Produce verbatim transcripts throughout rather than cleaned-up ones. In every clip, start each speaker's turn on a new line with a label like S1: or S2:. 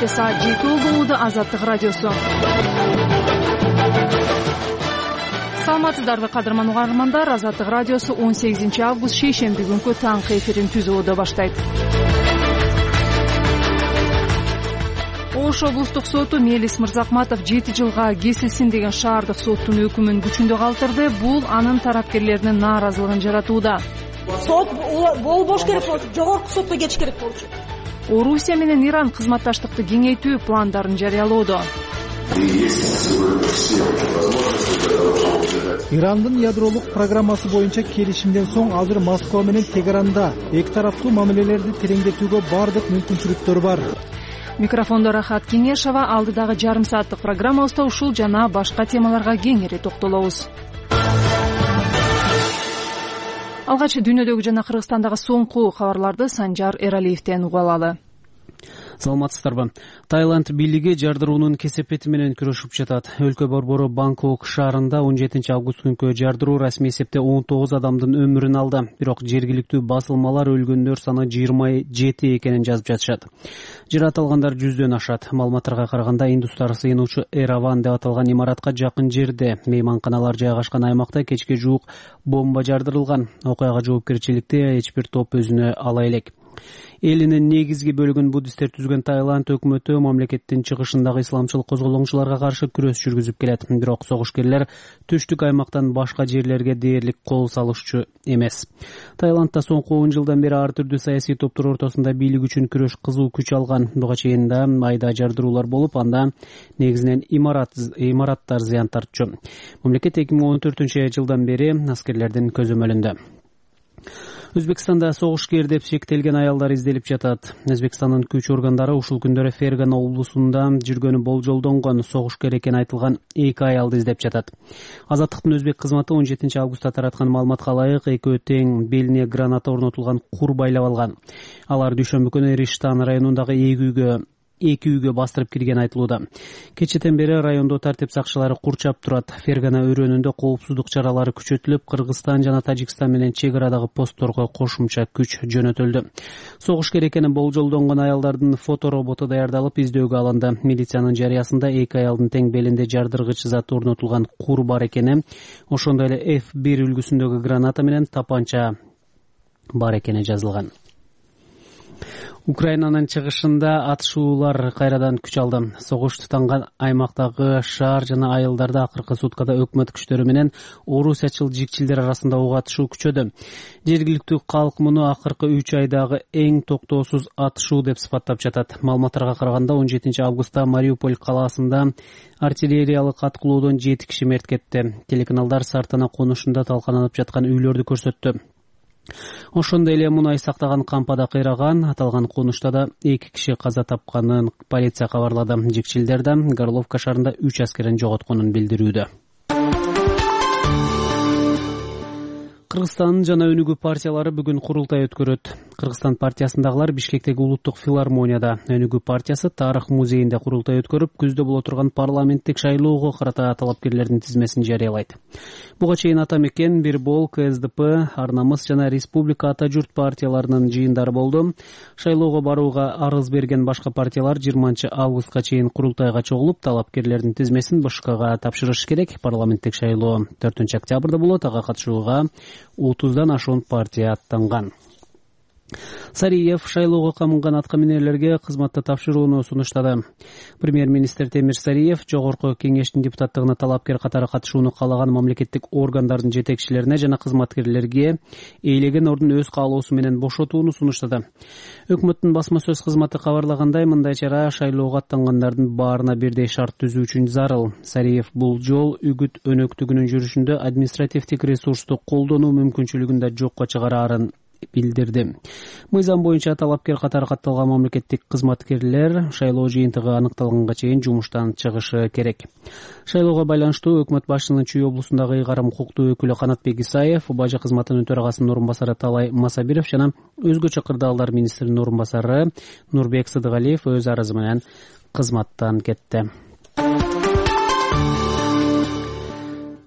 S1: кечте саат жети болууда. Азаттык радиосу. Саламатсыздарбы кадырман угармандар. Азаттык радиосу он сегизинчи август шейшемби күнкү таңкы эфирин түзүүдө баштайт. Ош облустук соту Мелис Мырзакматов жети жылга кесилсин деген шаардык соттун өкүмүн күчүндө калтырды. Бул анын тарапкерлеринин нааразылыгын жаратууда.
S2: Сот болбош керек болчу, жогорку сотко кетиш керек болчу.
S1: Орусия менен Иран кызматташтыкты кеңейтүү пландарын жарыялоодо.
S3: Ирандын ядролук программасы боюнча келишимден соң азыр Москва менен Тегеранда эки тараптуу мамилелерди тереңдетүүгө бардык мүмкүнчүлүктөр бар.
S1: Микрофондо Рахат Кеңешова. Алдыдагы жарым сааттык программабызда ушул жана башка темаларга кеңири токтолобуз. Алгач дүйнөдөгү жана Кыргызстандагы соңку кабарларды Санжар Эралиевден угуп алалы.
S4: Саламатсыздарбы. Таиланд бийлиги жардыруунун кесепети менен күрөшүп жатат. Өлкө борбору Бангкок шаарында он жетинчи август күнкү жардыруу расмий эсепте он тогуз адамдын өмүрүн алды. Бирок жергиликтүү басылмалар өлгөндөр саны жыйырма жети экенин жазып жатышат. Жаракат алгандар жүздөн ашат. Маалыматтарга караганда индустар сыйынуучу Эраван деп аталган имаратка жакын жерде мейманканалар жайгашкан аймакта кечке жуук бомба жардырылган. Окуяга жоопкерчиликти эч бир топ өзүнө ала элек. Элинин негизги бөлүгүн буддисттер түзгөн Таиланд өкмөтү мамлекеттин чыгышындагы исламчыл козголоңчуларга каршы күрөш жүргүзүп келет. Бирок согушкерлер түштүк аймактан башка жерлерге дээрлик кол салышчу эмес. Таиландда соңку он жылдан бери ар түрдүү саясий топтор ортосунда бийлик үчүн күрөш кызуу күч алган. Буга чейин да айда жардыруулар болуп, анда негизинен имарат имараттар зыян тартчу. Мамлекет эки миң он төртүнчү жылдан бери аскерлердин көзөмөлүндө. Өзбекстанда согушкер деп шектелген аялдар изделип жатат. Өзбекстандын күч органдары ушул күндөрү Фергана облусунда жүргөнү болжолдонгон согушкер экени айтылган эки аялды издеп жатат. Азаттыктын өзбек кызматы он жетинчи августта тараткан маалыматка ылайык экөө тең белине граната орнотулган кур байлап алган. Алар дүйшөмбү күнү Риштан районундагы эки үйгө эки үйгө бастырып кирген айтылууда. Кечетен бери райондо тартип сакчылары курчап турат. Фергана өрөөнүндө коопсуздук чаралары күчөтүлүп, Кыргызстан жана Тажикстан менен чек арадагы постторго кошумча күч жөнөтүлдү. Согушкер экени болжолдонгон аялдардын фотороботу даярдалып издөөгө алынды. Милициянын жарыясында эки аялдын тең белинде жардыргыч зат орнотулган кур бар экени, ошондой эле эф бир үлгүсүндөгү граната менен тапанча бар экени жазылган. Украинанын чыгышында атышуулар кайрадан күч алды. Согуш тутанган аймактагы шаар жана айылдарда акыркы суткада өкмөт күчтөрү менен орусиячыл жикчилдер арасында ок атышуу күчөдү. Жергиликтүү калк муну акыркы үч айдагы эң токтоосуз атышуу деп сыпаттап жатат. Маалыматтарга караганда он жетинчи августта Мариуполь калаасында артиллериялык аткылоодон жети киши мерт кетти. Телеканалдар Сартана конушунда талкананып жаткан үйлөрдү көрсөттү. Ошондой эле мунай сактаган кампада кыйраган, аталган конушта да эки киши каза тапканын полиция кабарлады. Жикчилдер да Горловка шаарында үч аскерин жоготконун билдирүүдө. Кыргызстан жана Өнүгүү партиялары бүгүн курултай өткөрөт. Кыргызстан партиясындагылар Бишкектеги улуттук филармонияда, Өнүгүү партиясы Тарых музейинде курултай өткөрүп, күздө боло турган парламенттик шайлоого карата талапкерлердин тизмесин жарыялайт. Буга чейин Ата Мекен, Бир Бол, К С Д П, Ар Намыс жана Республика Ата Журт партияларынын жыйындары болду. Шайлоого барууга арыз берген башка партиялар жыйырманчы августка чейин курултайга чогулуп, талапкерлердин тизмесин Б Ш Кга тапшырышы керек. Парламенттик шайлоо төртүнчү октябрда болот. Ага катышууга отуздан ашуун партия аттанган. Сариев шайлоого камынган аткаминерлерге кызматты тапшырууну сунуштады. Премьер-министр Темир Сариев жогорку кеңештин депутаттыгына талапкер катары катышууну каалаган мамлекеттик органдардын жетекчилерине жана кызматкерлерге ээлеген ордун өз каалоосу менен бошотууну сунуштады. Өкмөттүн басма сөз кызматы кабарлагандай, мындай чара шайлоого аттангандардын баарына бирдей шарт түзүү үчүн зарыл. Сариев бул жол үгүт өнөктүгүнүн жүрүшүндө административдик ресурсту колдонуу мүмкүнчүлүгүн да жокко чыгарарын билдирди. Мыйзам боюнча талапкер катары катталган мамлекеттик кызматкерлер шайлоо жыйынтыгы аныкталганга чейин жумуштан чыгышы керек. Шайлоого байланыштуу өкмөт башчысынын Чүй облусундагы ыйгарым укуктуу өкүлү Канатбек Исаев, Бажы кызматынын төрагасынын орун басары Талай Масабиров жана өзгөчө кырдаалдар министринин орун басары Нурбек Сыдыгалиев өз арызы менен кызматтан кетти.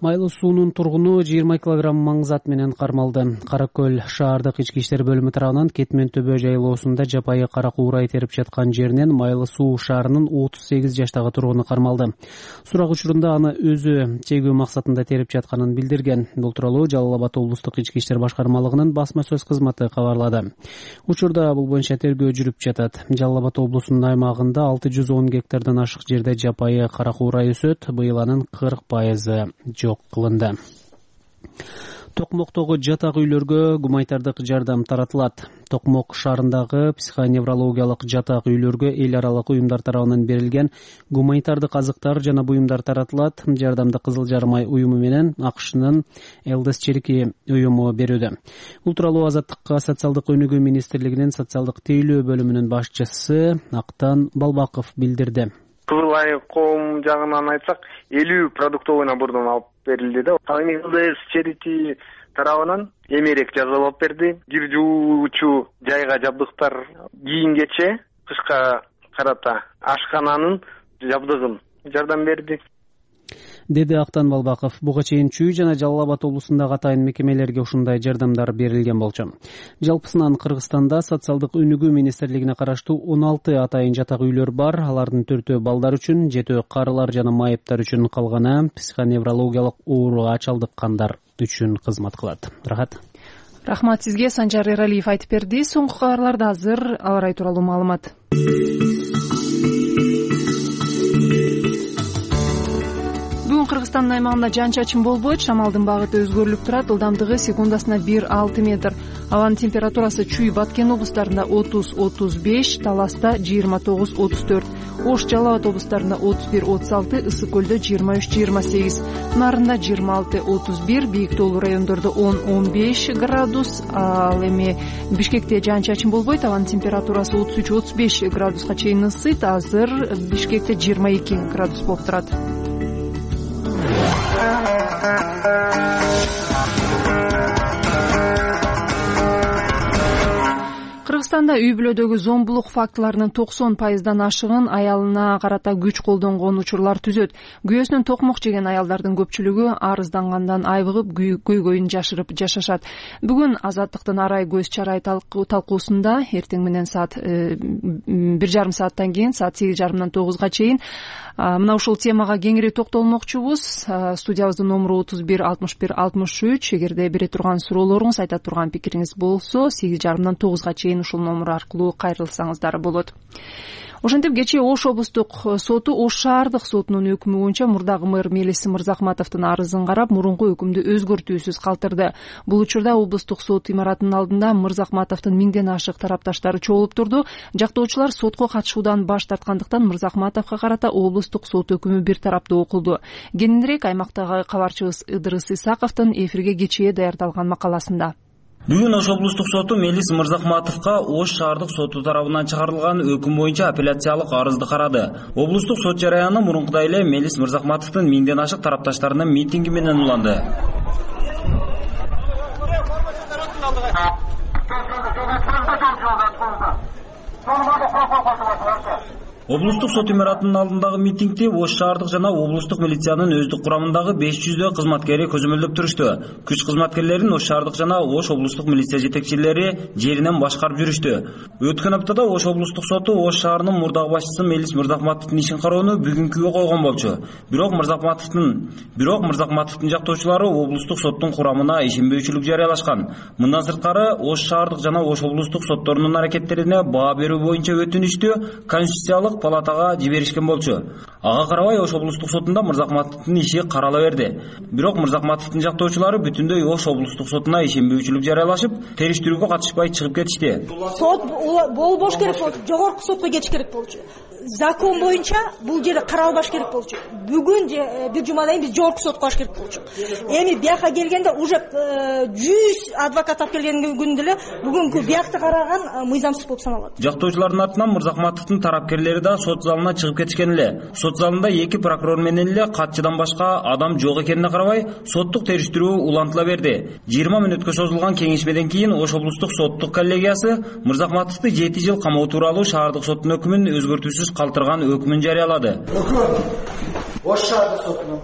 S4: Майлы суунун тургуну жыйырма килограмм маңзат менен кармалды. Кара Көл шаардык ички иштер бөлүмү тарабынан Кетмен Төбө жайлоосунда жапайы кара куурай терип жаткан жеринен Майлы суу шаарынын отуз сегиз жаштагы тургуну кармалды. Сурак учурунда аны өзү чегүү максатында терип жатканын билдирген. Бул тууралуу Жалал Абад облустук ички иштер башкармалыгынын басма сөз кызматы кабарлады. Учурда бул боюнча тергөө жүрүп жатат. Жалал Абад облусунун аймагында алты жүз он гектардан ашык жерде жапайы кара куурай өсөт. Быйыл анын кырк пайызы жок кылынды. Токмоктогу жатак үйлөргө гуманитардык жардам таратылат. Токмок шаарындагы психоневрологиялык жатак үйлөргө эл аралык уюмдар тарабынан берилген гуманитардык азыктар жана буюмдар таратылат. Жардамды Кызыл Жарым ай уюму менен АКШнын Элдес Черики уюму берүүдө. Бул тууралуу Азаттыкка социалдык өнүгүү министрлигинин социалдык тейлөө бөлүмүнүн башчысы Актан Балбаков билдирди.
S5: Кызыл ай коом жагынан айтсак, элүү продуктовый набордон алып берилди да. Элдес Черити тарабынан эмерек жазалап берди. Кир жуучу жайга жабдыктар кийингече кышка карата ашкананын жабдыгын жардам берди,
S4: деди Актан Балбаков. Буга чейин Чүй жана Жалал Абад облусундагы атайын мекемелерге ушундай жардамдар берилген болчу. Жалпысынан Кыргызстанда социалдык өнүгүү министрлигине караштуу он алты атайын жатак үйлөр бар. Алардын төртөө балдар үчүн, жетөө карылар жана майыптар үчүн, калганы психоневрологиялык ооруга чалдыккандар үчүн кызмат кылат. Рахат.
S1: Рахмат сизге. Санжар Эралиев айтып берди. Соңку кабарларда азыр аба ырайы тууралуу маалымат. Бүгүн Кыргызстандын аймагында жан-чачын болбойт, шамалдын багыты өзгөрүлүп турат, ылдамдыгы секундасына бир алты метр. Абанын температурасы Чүй, Баткен облустарында отуз отуз беш, Таласта жыйырма тогуз отуз төрт, Ош, Жалал Абад облустарында отуз бир отуз алты, Ысык көлдө жыйырма үч жыйырма сегиз, Нарында жыйырма алты отуз бир, бийик тоолуу райондордо он он беш градус, ал эми Бишкекте жан-чачын болбойт, абанын температурасы отуз үч отуз беш градуска чейин ысыйт. Азыр Бишкекте жыйырма эки градус болуп турат. Кыргызстанда үй бүлөдөгү зомбулук фактыларынын токсон пайыздан ашыгын аялына карата күч колдонгон учурлар түзөт. Күйөөсүнөн токмок жеген аялдардын көпчүлүгү арыздангандан айбыгып көйгөйүн жашырып жашашат. Бүгүн Азаттыктын арай көз чарай талкуусунда эртең менен саат бир жарым сааттан кийин саат сегиз жарымдан тогузга чейин мына ушул темага кеңири токтолмокчубуз. Студиябыздын номуру отуз бир алтымыш бир алтымыш үч. Эгерде бере турган суроолоруңуз, айта турган пикириңиз болсо, сегиз жарымдан тогузга чейин ушул номер аркылуу кайрылсаңыздар болот. Ошентип кечээ Ош облустук соту Ош шаардык сотунун өкүмү боюнча мурдагы мэр Мелис Мырзахматовдун арызын карап, мурунку өкүмдү өзгөртүүсүз калтырды. Бул учурда облустук сот имаратынын алдында Мырзахматовдун миңден ашык тарапташтары чогулуп турду. Жактоочулар сотко катышуудан баш тарткандыктан Мырзахматовго карата облустук сот өкүмү бир тараптуу окулду. Кененирээк аймактагы кабарчыбыз Ыдырыс Исаковдун эфирге кечээ даярдалган макаласында.
S6: Бүгүн Ош облустук соту Мелис Мырзахматовго Ош шаардык соту тарабынан чыгарылган өкүм боюнча апелляциялык арызды карады. Облустук сот жараяны мурункудай эле Мелис Мырзахматовдун миңден ашык тарапташтарынын митинги менен уланды. Облустук сот имаратынын алдындагы митингди Ош шаардык жана облустук милициянын өздүк курамындагы беш жүздөй кызматкери көзөмөлдөп турушту. Күч кызматкерлерин Ош шаардык жана Ош облустук милиция жетекчилери жеринен башкарып жүрүштү. Өткөн аптада Ош облустук соту Ош шаарынын мурдагы башчысы Мелис Мырзахматовдун ишин кароону бүгүнкүгө койгон болчу. Бирок Мырзахматовдун бирок Мырзахматовдун жактоочулары облустук соттун курамына ишенбөөчүлүк жарыялашкан. Мындан сырткары Ош шаардык жана Ош облустук сотторунун аракеттерине баа берүү боюнча өтүнүштү конституциялык палатага жиберишкен болчу. Ага карабай Ош облустук сотунда Мырзахматовдун иши карала берди. Бирок Мырзахматовдун жактоочулары бүтүндөй Ош облустук сотуна ишенбөөчүлүк жарыялашып, териштирүүгө катышпай чыгып кетишти.
S2: Сот болбош керек болчу, жогорку сотко кетиш керек болчу. Закон боюнча бул жер каралбаш керек болчу. Бүгүн бир жумадан биз жогорку сотко баш керек болчу. Эми бияка келгенде уже жүз адвокат алып келген күндө эле бүгүнкү биякты караган мыйзамсыз болуп саналат.
S6: Жактоочулардын артынан Мырзахматовдун тарапкерлери да сот залына чыгып кетишкен эле. Сот залында эки прокурор менен эле катчыдан башка адам жок экенине карабай, соттук териштирүү улантыла берди. жыйырма мүнөткө созулган кеңешмеден кийин Ош облустук соттук коллегиясы Мырзахматовду жети жыл камоо тууралуу шаардык соттун өкүмүн өзгөртүүсүз калтырган өкүмүн жарыялады.
S7: Өкүм Ош шаардык сотунун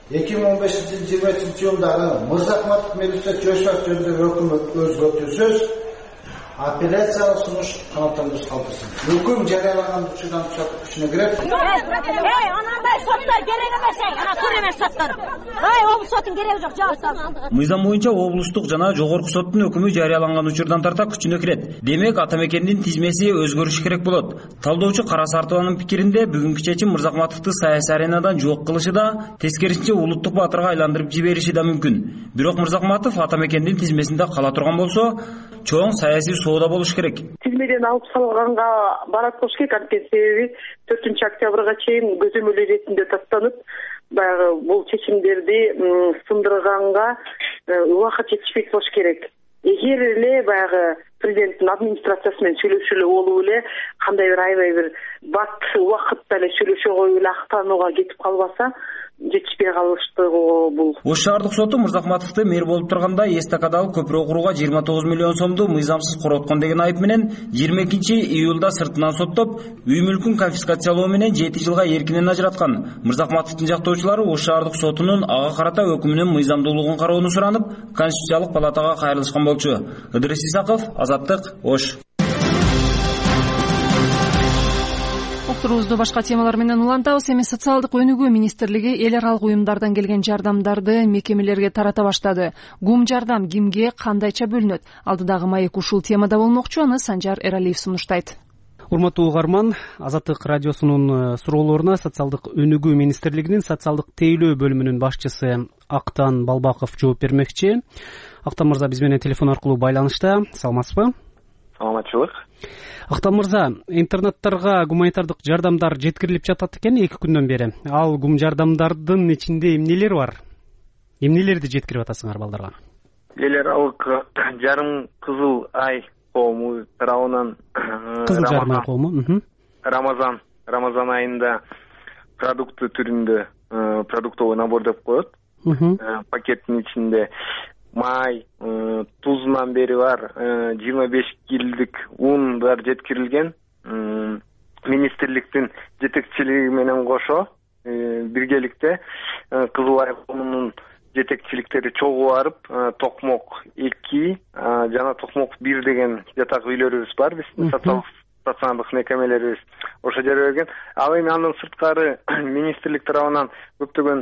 S7: эки миң он бешинчи жылы жыйырма экинчи жылдагы Мырзахматов милиция жөөшбаш жөнүндөгү өкүмдү өзгөртүүсүз апелляциялык сунуш канааттандырып калтырсын. Өкүм жарыяланган учурдан күчүнө кирет.
S8: Эй, анандай соттор керек эмес, ана тур эмес соттор. Ай, облус сотунун кереги жок, жабып салсын.
S6: Мыйзам боюнча облустук жана жогорку соттун өкүмү жарыяланган учурдан тарта күчүнө кирет. Демек, ата мекендин тизмеси өзгөрүш керек болот. Талдоочу Кара Сартованын пикиринде бүгүнкү чечим Мырзахматовду саясий аренадан жок кылышы да, тескерисинче улуттук баатырга айландырып жибериши да мүмкүн. Бирок Мырзахматов ата мекендин тизмесинде кала турган болсо, чоң саясий соода болуш керек.
S9: Тизмеден алып салганга барат болуш керек. Анткени себеби төртүнчү октябрга чейин көзөмөл иретинде тастанып, баягы бул чечимдерди сындырганга убакыт жетишпейт болуш керек. Эгер эле баягы президенттин администрациясы менен сүйлөшүп эле болуп эле кандай бир аябай бир бат убакытта эле сүйлөшө коюп эле актанууга кетип калбаса, жетишпей калыштыгы бул.
S6: Ош шаардык соту Мырзахматовду мэр болуп турганда эстакадалык көпүрө курууга жыйырма тогуз миллион сомду мыйзамсыз короткон деген айып менен жыйырма экинчи июлда сыртынан соттоп, үй мүлкүн конфискациялоо менен жети жылга эркинен ажыраткан. Мырзахматовдун жактоочулары Ош шаардык сотунун ага карата өкүмүнүн мыйзамдуулугун кароону суранып, Конституциялык палатага кайрылышкан болчу. Ыдырыс Исаков, Азаттык, Ош.
S1: Турубузду башка темалар менен улантабыз. Эми социалдык өнүгүү министрлиги эл аралык уюмдардан келген жардамдарды мекемелерге тарата баштады. Гум жардам кимге, кандайча бөлүнөт? Алдыдагы маек ушул темада болмокчу, аны Санжар Эралиев сунуштайт.
S4: Урматтуу угарман, Азаттык радиосунун суроолоруна социалдык өнүгүү министрлигинин социалдык тейлөө бөлүмүнүн башчысы Актан Балбаков жооп бермекчи. Актан мырза биз менен телефон аркылуу байланышта. Саламатсызбы?
S5: Саламатчылык.
S4: Актан мырза, интернаттарга гуманитардык жардамдар жеткирилип жатат экен эки күндөн бери. Ал гум жардамдардын ичинде эмнелер бар? Эмнелерди жеткирип атасыңар балдарга?
S5: Эл аралык жарым кызыл ай коому тарабынан
S4: кызыл жарым ай коому
S5: Рамазан Рамазан айында продукты түрүндө продуктовый набор деп коет. Пакеттин ичинде май, тузунан бери бар жыйырма беш килдик ундар жеткирилген. Министрликтин жетекчилиги менен кошо биргеликте Кызыл Ай коомунун жетекчиликтери чогуу барып, Токмок эки жана Токмок бир деген жатак үйлөрүбүз бар, биздин стационардык мекемелерибиз ошо жерге берген. Ал эми андан сырткары министрлик тарабынан көптөгөн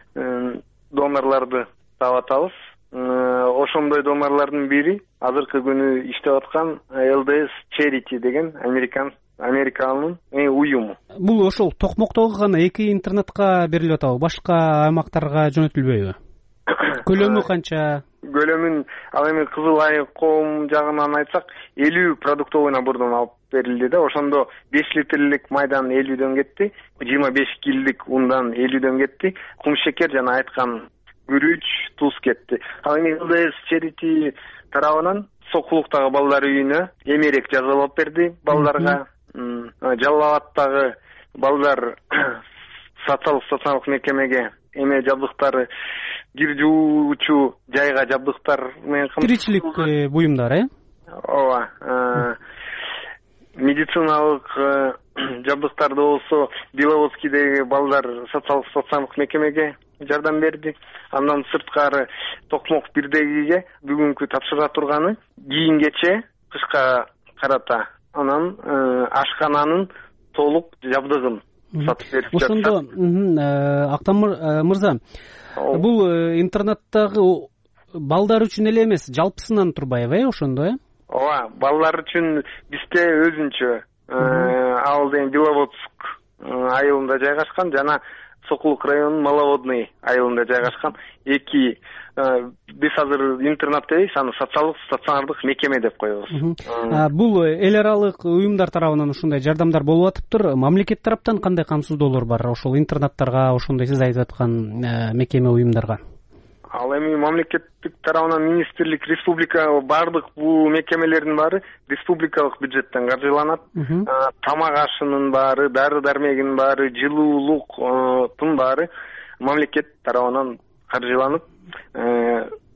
S5: донорлорду таап атабыз. Ошондой донорлордун бири азыркы күнү иштеп аткан эл ди эс Charity деген американ Американын уюму.
S4: Бул ошол Токмоктогу гана эки интернатка берилип атабы? Башка аймактарга жөнөтүлбөйбү? Көлөмү канча?
S5: Көлөмүн ал эми Кызыл Ай коом жагынан айтсак, элүү продуктовый набордон алып берилди да. Ошондо беш литрлик майдан элүүдөн кетти, жыйырма беш килдик ундан элүүдөн кетти, кум шекер жана айткан күрүч, туз кетти. Ал эми эл ди эс Charity тарабынан Сокулуктагы балдар үйүнө эмерек жазалап берди балдарга. Жалал Абадтагы балдар социалдык стационардык мекемеге эме жабдыктары, кир жуучу жайга жабдыктар менен
S4: тиричилик буюмдар, э?
S5: Ооба. Медициналык жабдыктарды болсо Беловодскийдеги балдар социалдык стационардык мекемеге жардам берди. Андан сырткары Токмок бирдегиге бүгүнкү тапшыра турганы кийин-кече кышка карата анан ашкананын толук жабдыгын сатып берип жатат.
S4: Ошондо Актан мырза, бул интернаттагы балдар үчүн эле эмес, жалпысынан турбайбы, э, ошондо, э?
S5: Ооба, балдар үчүн бизде өзүнчө ал деген Беловодск айылында жайгашкан жана Сокулук районунун Маловодный айылында жайгашкан эки биз азыр интернат дейбиз, аны социалдык стационардык мекеме деп коебуз.
S4: Бул эл аралык уюмдар тарабынан ушундай жардамдар болуп атыптыр. Мамлекет тараптан кандай камсыздоолор бар ошол интернаттарга, ошондой сиз айтып аткан мекеме уюмдарга?
S5: Ал эми мамлекеттик тарабынан министрлик, республика бардык бул мекемелердин баары республикалык бюджеттен каржыланат. Тамак ашынын баары, дары дармегинин баары, жылуулуктун баары мамлекет тарабынан каржыланып,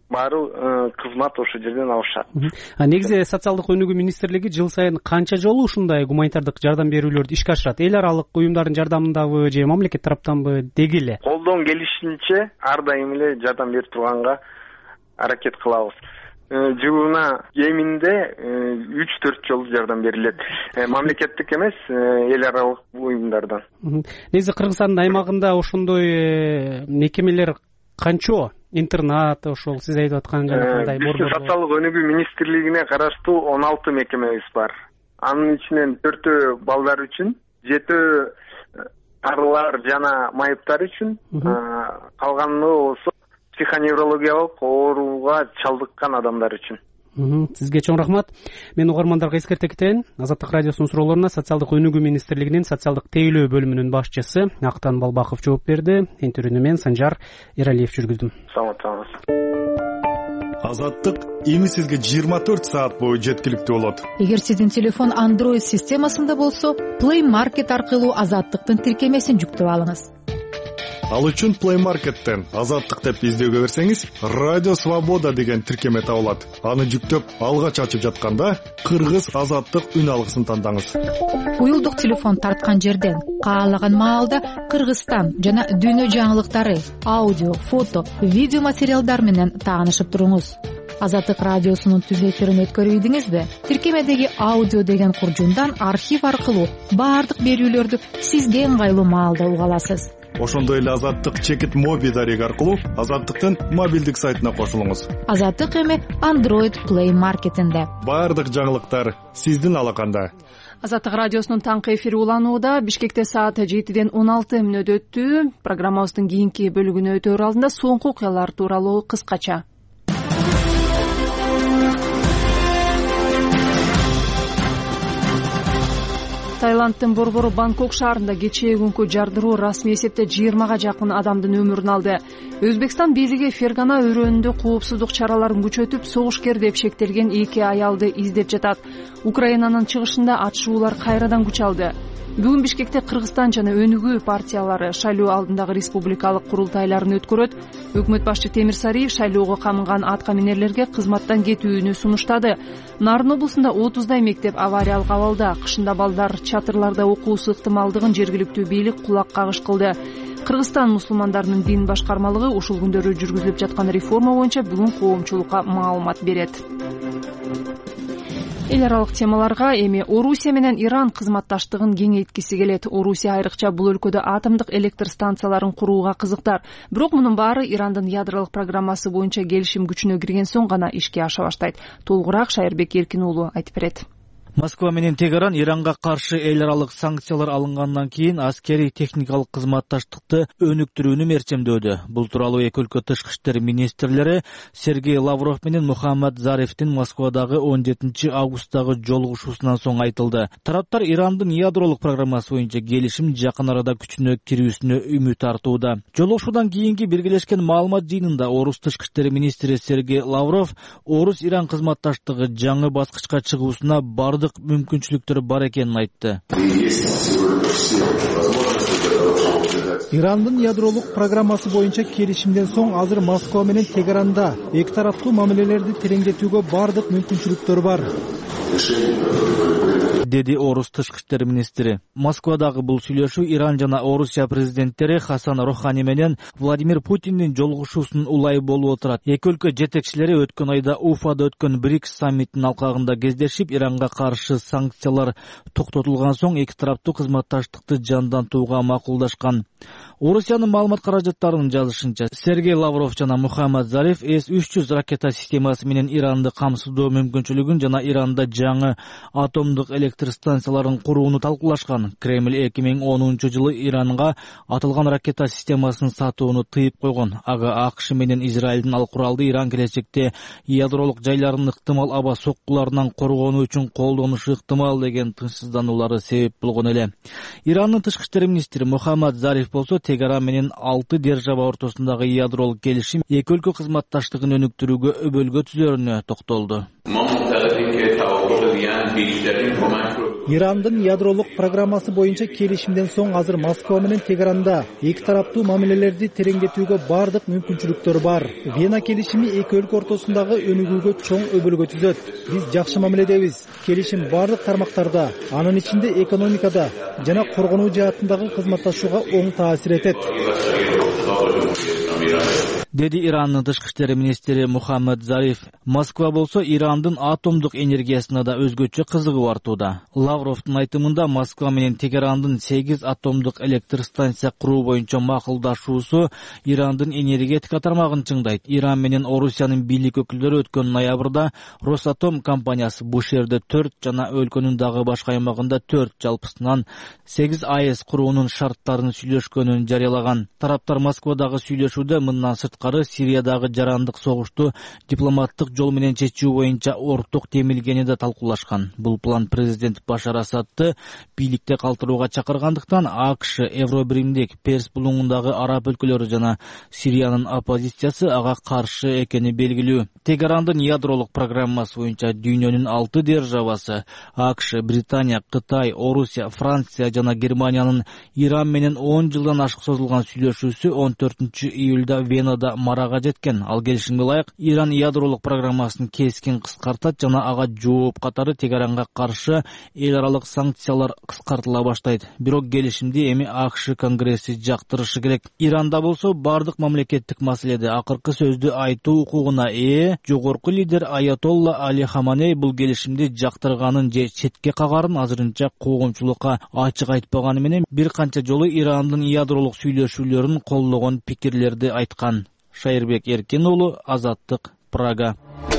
S5: баары кызмат ошол жерден алышат.
S4: Негизи социалдык өнүгүү министрлиги жыл сайын канча жолу ушундай гуманитардык жардам берүүлөрдү ишке ашырат? Эл аралык уюмдардын жардамындабы же мамлекет тараптанбы деги эле?
S5: Колдон келишинче ар дайым эле жардам берип турганга аракет кылабыз. Жылына кеминде үч төрт жолу жардам берилет. Мамлекеттик эмес, эл аралык уюмдардан.
S4: Негизи Кыргызстандын аймагында ошондой мекемелер канчо? Интернат, ошол сиз айтып аткан жанагындай
S5: борбор. Социалдык өнүгүү министрлигине караштуу он алты мекемебиз бар. Анын ичинен төртөө балдар үчүн, жетөө арылар жана майыптар үчүн, калганы болсо психоневрологиялык ооруга чалдыккан адамдар үчүн.
S4: Сизге чоң рахмат. Мен угармандарга эскерте кетейин. Азаттык радиосунун суроолоруна социалдык өнүгүү министрлигинин социалдык тейлөө бөлүмүнүн башчысы Актан Балбаков жооп берди. Интервьюну мен Санжар Эралиев жүргүздүм.
S5: Саламатсыңыз.
S10: Азаттык эми сизге жыйырма төрт саат бою жеткиликтүү болот.
S11: Эгер сиздин телефон Android системасында болсо, Play Market аркылуу Азаттыктын тиркемесин жүктөп алыңыз.
S10: Ал үчүн Play Market'тен Азаттык деп издөөгө берсеңиз, Радио Свобода деген тиркеме табылат. Аны жүктөп, алгач ачып жатканда Кыргыз Азаттык үн алгысын тандаңыз.
S11: Уюлдук телефон тарткан жерден каалаган маалда Кыргызстан жана дүйнө жаңылыктары, аудио, фото, видео материалдар менен таанышып туруңуз. Азаттык радиосунун түз эфирин өткөрүйдүңүзбү? Тиркемедеги аудио деген куржундан архив аркылуу баардык берүүлөрдү сизге ыңгайлуу маалда уга аласыз.
S10: Ошондой эле Азаттык чекит моби дареги аркылуу Азаттыктын мобилдик сайтына кошулуңуз.
S11: Азаттык эми Android Play Market'инде.
S10: Баардык жаңылыктар сиздин алаканда.
S1: Азаттык радиосунун таңкы эфири уланууда. Бишкекте саат жетиден он алты мүнөт өттү. Программабыздын кийинки бөлүгүнө өтөр алдында соңку окуялар тууралуу кыскача. Таиландтын борбору Бангкок шаарында кечээ күнкү жардыруу расмий эсепте жыйырмага жакын адамдын өмүрүн алды. Өзбекстан бийлиги Фергана өрөөнүндө коопсуздук чараларын күчөтүп, согушкер деп шектелген эки аялды издеп жатат. Украинанын чыгышында атышуулар кайрадан күч алды. Бүгүн Бишкекте Кыргызстан жана өнүгүү партиялары шайлоо алдындагы республикалык курултайларын өткөрөт. Өкмөт башчы Темир Сариев шайлоого камынган атка минерлерге кызматтан кетүүнү сунуштады. Нарын облусунда отуздай мектеп авариялык абалда. Кышында балдар чатырларда окуусу ыктымалдыгын жергиликтүү бийлик кулак кагыш кылды. Кыргызстан мусулмандарынын дин башкармалыгы ушул күндөрү жүргүзүлүп жаткан реформа боюнча бүгүн коомчулукка маалымат берет. Эл аралык темаларга эми Орусия менен Иран кызматташтыгын кеңейткиси келет. Орусия айрыкча бул өлкөдө атомдук электр станцияларын курууга кызыктар. Бирок мунун баары Ирандын ядролук программасы боюнча келишим күчүнө кирген соң гана ишке аша баштайт. Толугураак Шайырбек Эркин уулу айтып берет.
S12: Москва менен Тегеран Иранга каршы эл аралык санкциялар алынгандан кийин аскерий техникалык кызматташтыкты өнүктүрүүнү мерчемдөөдө. Бул тууралуу эки өлкө тышкы иштер министрлери Сергей Лавров менен Мухаммад Зарифтин Москвадагы он жетинчи августтагы жолугушуусунан соң айтылды. Тараптар Ирандын ядролук программасы боюнча келишим жакын арада күчүнө кирүүсүнө үмүт артууда. Жолугушуудан кийинки биргелешкен маалымат жыйынында Орус тышкы иштер министри Сергей Лавров Орус-Иран кызматташтыгы жаңы баскычка чыгуусуна бардык мүмкүнчүлүктөр бар экенин айтты.
S3: Ирандын ядролук программасы боюнча келишимден соң азыр Москва менен Тегеранда эки тараптуу мамилелерди тереңдетүүгө бардык мүмкүнчүлүктөр бар,
S12: деди Орус тышкы иштер министри. Москвадагы бул сүйлөшүү Иран жана Орусия президенттери Хасан Рохани менен Владимир Путиндин жолугушуусунун улай болуп отурат. Эки өлкө жетекчилери өткөн айда Уфада өткөн БРИКС саммитинин алкагында кездешип, Иранга каршы санкциялар токтотулган соң эки тараптуу кызматташтыкты жандантууга макулдашкан. Орусиянын маалымат каражаттарынын жазышынча, Сергей Лавров жана Мухаммад Зариф эс үч жүз ракета системасы менен Иранды камсыздоо мүмкүнчүлүгүн жана Иранда жаңы атомдук электр станцияларын курууну талкуулашкан. Кремль эки миң онунчу жылы Иранга атылган ракета системасын сатууну тыйып койгон. Ага АКШ менен Израилдин ал куралды Иран келечекте ядролук жайларын ыктымал аба соккуларынан коргонуу үчүн колдонушу ыктымал деген тынчсыздануулары себеп болгон эле. Ирандын тышкы иштер министри Мухаммад Зариф болсо Тегеран менен алты держава ортосундагы ядролук келишим эки өлкө кызматташтыгын өнүктүрүүгө өбөлгө түзөрүнө токтолду.
S3: Ирандын ядролук программасы боюнча келишимден соң азыр Москва менен Тегеранда эки тараптуу мамилелерди тереңдетүүгө бардык мүмкүнчүлүктөр бар. Вена келишими эки өлкө ортосундагы өнүгүүгө чоң өбөлгө түзөт. Биз жакшы мамиледебиз. Келишим бардык тармактарда, анын ичинде экономикада жана коргонуу жаатындагы кызматташууга оң таасир этет,
S12: деди Ирандын тышкы иштер министри Мухаммед Зариф. Москва болсо Ирандын атомдук энергиясына да өзгөчө кызыгып артууда. Лавровдун айтымында Москва менен Тегерандын сегиз атомдук электр станция куруу боюнча макулдашуусу Ирандын энергетика тармагын чыңдайт. Иран менен Орусиянын бийлик өкүлдөрү өткөн ноябрда Росатом компаниясы бул шерде төрт жана өлкөнүн дагы башка аймагында төрт, жалпысынан сегиз АЭС куруунун шарттарын сүйлөшкөнүн жарыялаган. Тараптар Москвадагы сүйлөшүүдө мындан сырткары Сириядагы жарандык согушту дипломаттык жол менен чечүү боюнча орток темилгени да талкуулашкан. Бул план президент Башар Асадты бийликте калтырууга чакыргандыктан АКШ, Евробиримдик, Перс булуңундагы араб өлкөлөрү жана Сириянын оппозициясы ага каршы экени белгилүү. Тегерандын ядролук программасы боюнча дүйнөнүн алты державасы АКШ, Британия, Кытай, Орусия, Франция жана Германиянын Иран менен он жылдан ашык созулган сүйлөшүүсү он төртүнчү июлда Венада марага жеткен. Ал келишимге ылайык Иран ядролук программасын кескин кыскартат жана ага жооп катары Тегеранга каршы эл аралык санкциялар кыскартыла баштайт. Бирок келишимди эми АКШ Конгресси жактырышы керек. Иранда болсо бардык мамлекеттик маселеде акыркы сөздү айтуу укугуна ээ. Жогорку лидер Аятолла Али Хаманей бул келишимди жактырганын же четке кагарын азырынча коомчулукка ачык айтпаганы менен бир канча жолу Ирандын ядролук сүйлөшүүлөрүн колдогон пикирлерди айткан. Шайырбек Эркин уулу, Азаттык, Прага.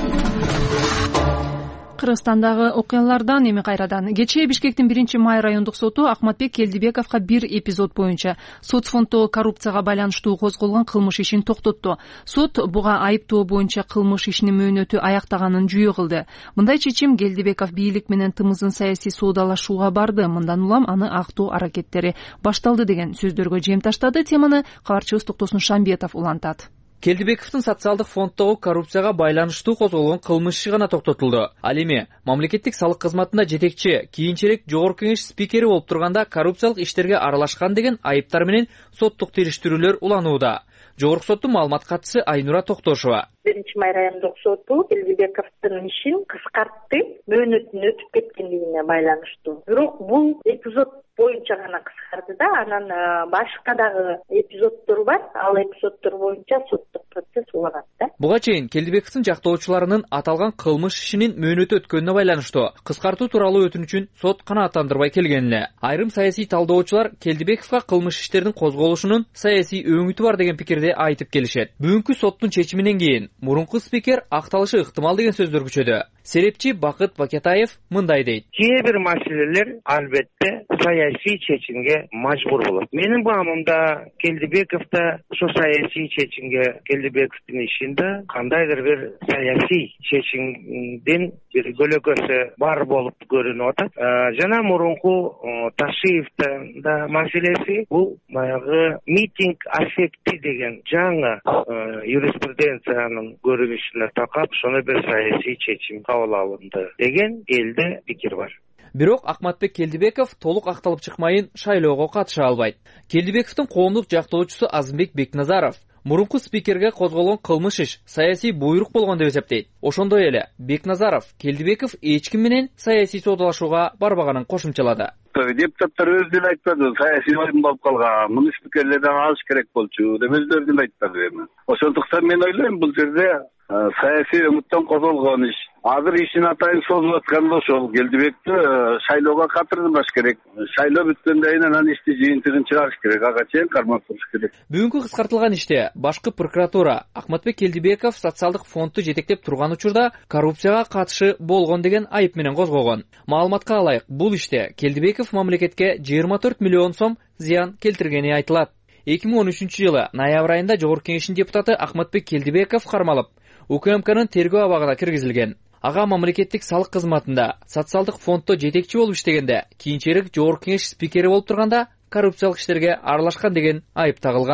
S1: Кыргызстандагы окуялардан эми кайрадан. Кечээ Бишкектин биринчи май райондук соту Акматбек Келдибековго бир эпизод боюнча соцфонддо коррупцияга байланыштуу козголгон кылмыш ишин токтотту. Сот буга айыптоо боюнча кылмыш ишинин мөөнөтү аяктаганын жүйө кылды. Мындай чечим Келдибеков бийлик менен тымызын саясий соодалашууга барды. Мындан улам аны актоо аракеттери башталды деген сөздөргө жем таштады. Теманы кабарчыбыз Токтосун Шамбетов улантат.
S13: Келдибековдун социалдык фонддогу коррупцияга байланыштуу козголгон кылмыш иши гана токтотулду. Ал эми мамлекеттик салык кызматында жетекчи, кийинчерээк жогорку кеңеш спикери болуп турганда коррупциялык иштерге аралашкан деген айыптар менен соттук териштирүүлөр уланууда. Жогорку соттун маалымат катчысы Айнура Токтошова.
S14: биринчи май райондук соту Келдибековдун ишин кыскартты, мөөнөтүн өтүп кеткендигине байланыштуу. Бирок бул эпизод боюнча гана кыскарды да, анан башка дагы эпизоддор бар. Ал эпизоддор боюнча соттук процесс уланат да.
S13: Буга чейин Келдибековдун жактоочуларынын аталган кылмыш ишинин мөөнөтү өткөнүнө байланыштуу кыскартуу тууралуу өтүнүчүн сот канааттандырбай келген эле. Айрым саясий талдоочулар Келдибековго кылмыш иштердин козголушунун саясий өңүтү бар деген пикирди айтып келишет. Бүгүнкү соттун чечиминен кийин мурунку спикер акталышы ыктымал деген сөздөр күчөдү. Серепчи Бакыт Бакетаев мындай дейт.
S15: Кээ бир маселелер албетте саясий чечимге мажбур болот. Менин баамымда Келдибековда ошо саясий чечимге, Келдибековдун ишинде кандайдыр бир саясий чечимдин бир көлөкөсү бар болуп көрүнүп атат. Жана мурунку Ташиевдин да маселеси бул баягы митинг аффекти деген жаңы юриспруденциянын көрүнүшүнө такап ошону бир саясий чечим кабыл алынды деген элде пикир бар.
S13: Бирок Акматбек Келдибеков толук акталып чыкмайын шайлоого катыша албайт. Келдибековдун коомдук жактоочусу Азымбек Бекназаров мурунку спикерге козголгон кылмыш иш саясий буйрук болгон деп эсептейт. Ошондой эле Бекназаров Келдибеков эч ким менен саясий соодалашууга барбаганын кошумчалады.
S16: Депутаттар өздөрү айтпады, саясий ойун болуп калган, муну спикерлерден алыш керек болчу деп өздөрү айтпады эми. Ошондуктан мен ойлойм бул жерде саясий өмүттөн козголгон иш. Азыр ишин атайын созулуп атканда ошол Келдибекти шайлоого катырбаш керек. Шайлоо бүткөндөн кийин анан ишти жыйынтыгын чыгарыш керек, ага чейин кармап туруш керек.
S13: Бүгүнкү кыскартылган иште башкы прокуратура Акматбек Келдибеков социалдык фондду жетектеп турган учурда коррупцияга катышы болгон деген айып менен козгогон. Маалыматка алайык, бул иште Келдибеков мамлекетке жыйырма төрт миллион сом зыян келтиргени айтылат. эки миң он үчүнчү жылы ноябрь айында жогорку кеңештин депутаты Акматбек Келдибеков кармалып, УКМКнын тергөө абагына киргизилген. Ага мамлекеттик салык кызматында социалдык фонддо жетекчи болуп иштегенде, кийинчерээк жогорку кеңеш спикери болуп турганда коррупциялык иштерге аралашкан деген айып тагылган.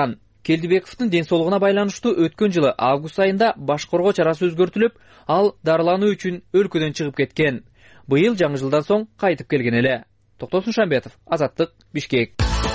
S13: Келдибековдун ден соолугуна байланыштуу өткөн жылы август айында баш коргоо чарасы өзгөртүлүп, ал дарылануу үчүн өлкөдөн чыгып кеткен. Быйыл жаңы жылдан соң кайтып келген эле. Токтосун Шамбетов, Азаттык, Бишкек.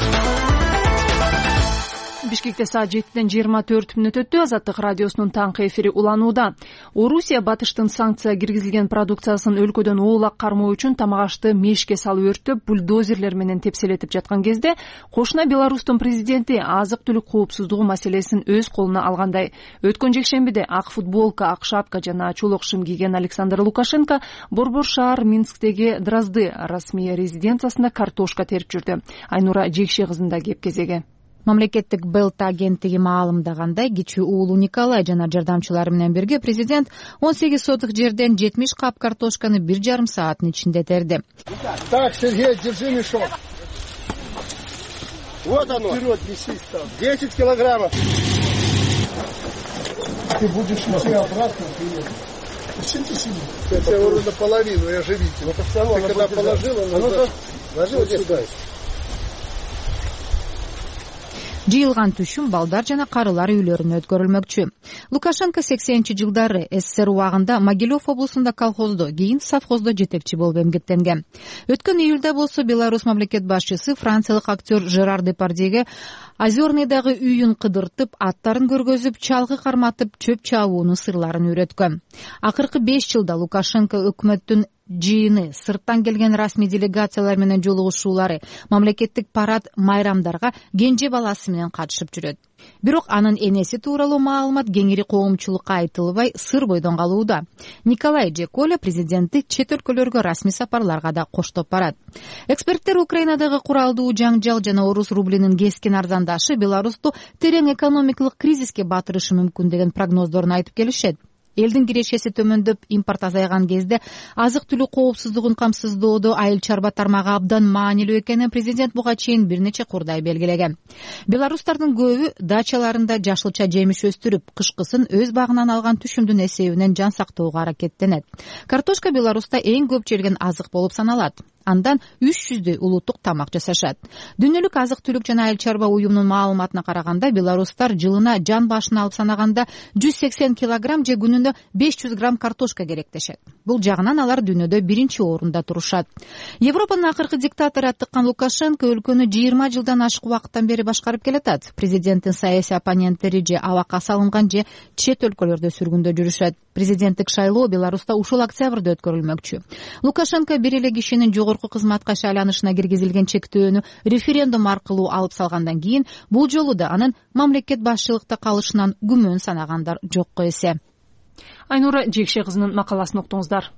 S1: Бишкекте саат жетиден жыйырма төрт мүнөт өттү. Азаттык радиосунун таңкы эфири уланууда. Орусия батыштын санкция киргизилген продукциясын өлкөдөн оолак кармоо үчүн тамак ашты мешке салып өрттөп, бульдозерлер менен тепселетип жаткан кезде кошуна Беларустун президенти азык-түлүк коопсуздугу маселесин өз колуна алгандай. Өткөн жекшембиде ак футболка, ак шапка жана чолок шым кийген Александр Лукашенко Борбор шаар Минсктеги Дразды расмий резиденциясында картошка терип жүрдү. Айнура Жекше кызында кеп кезеги.
S11: Мамлекеттик Белта агенттиги маалымдагандай, кичүү уулу Николай жана жардамчылары менен бирге президент он сегиз соток жерден жетимиш кап картошканы бир жарым сааттын ичинде терди.
S17: Так, Сергей, держи мешок. Вот оно. Вперед, неси там. десять килограммов. Ты будешь идти обратно. Почему сиди? Я уже наполовину, я же видел. Ну, ты когда положил, он ложил сюда.
S11: Жыйылган түшүм балдар жана карылар үйлөрүнө өткөрүлмөкчү. Лукашенко сексенинчи жылдары СССР убагында Могилев облусунда колхоздо, кийин совхоздо жетекчи болуп эмгектенген. Өткөн июлда болсо Беларусь мамлекет башчысы франциялык актер Жерар Депардьеге Озерныйдагы үйүн кыдыртып, аттарын көргөзүп, чалгы карматып, чөп чабуунун сырларын үйрөткөн. Акыркы беш жылда Лукашенко өкмөттүн жыйыны, сырттан келген расмий делегациялар менен жолугушуулары, мамлекеттик парад, майрамдарга кенже баласы менен катышып жүрөт. Бирок анын энеси тууралуу маалымат кеңири коомчулукка айтылбай сыр бойдон калууда. Николай же Коля президентти чет өлкөлөргө расмий сапарларга да коштоп барат. Эксперттер Украинадагы куралдуу жаңжал жана орус рублинин кескин арзандашы Беларусту терең экономикалык кризиске батырышы мүмкүн деген прогноздорун айтып келишет. Элдин кирешеси төмөндөп, импорт азайган кезде азык-түлүк коопсуздугун камсыздоодо айыл чарба тармагы абдан маанилүү экенин президент буга чейин бир нече курдай белгилеген. Беларустардын көбү дачаларында жашылча жемиш өстүрүп, кышкысын өз багынан алган түшүмдүн эсебинен жан сактоого аракеттенет. Картошка Беларуста эң көп жерген азык болуп саналат. Андан үч жүздөй улуттук тамак жасашат. Дүйнөлүк азык-түлүк жана айыл чарба уюмунун маалыматына караганда, беларустар жылына жан башына алып санаганда жүз сексен килограмм же күнүнө беш жүз грамм картошка керектешет. Бул жагынан алар дүйнөдө биринчи орунда турушат. Европанын акыркы диктатору аттыккан Лукашенко өлкөнү жыйырма жылдан ашык убакыттан бери башкарып келатат. Президенттин саясий оппоненттери же абакка салынган же чет өлкөлөрдө сүргүндө жүрүшөт. Президенттик шайлоо Беларуста ушул октябрда өткөрүлмөкчү. Лукашенко бир эле кишинин жогорку кызматка шайланышына киргизилген чектөөнү референдум аркылуу алып салгандан кийин бул жолу да анын мамлекет башчылыкта калышынан күмөн санагандар жокко эсе.
S1: Айнура Жекше кызынын макаласын уктуңуздар.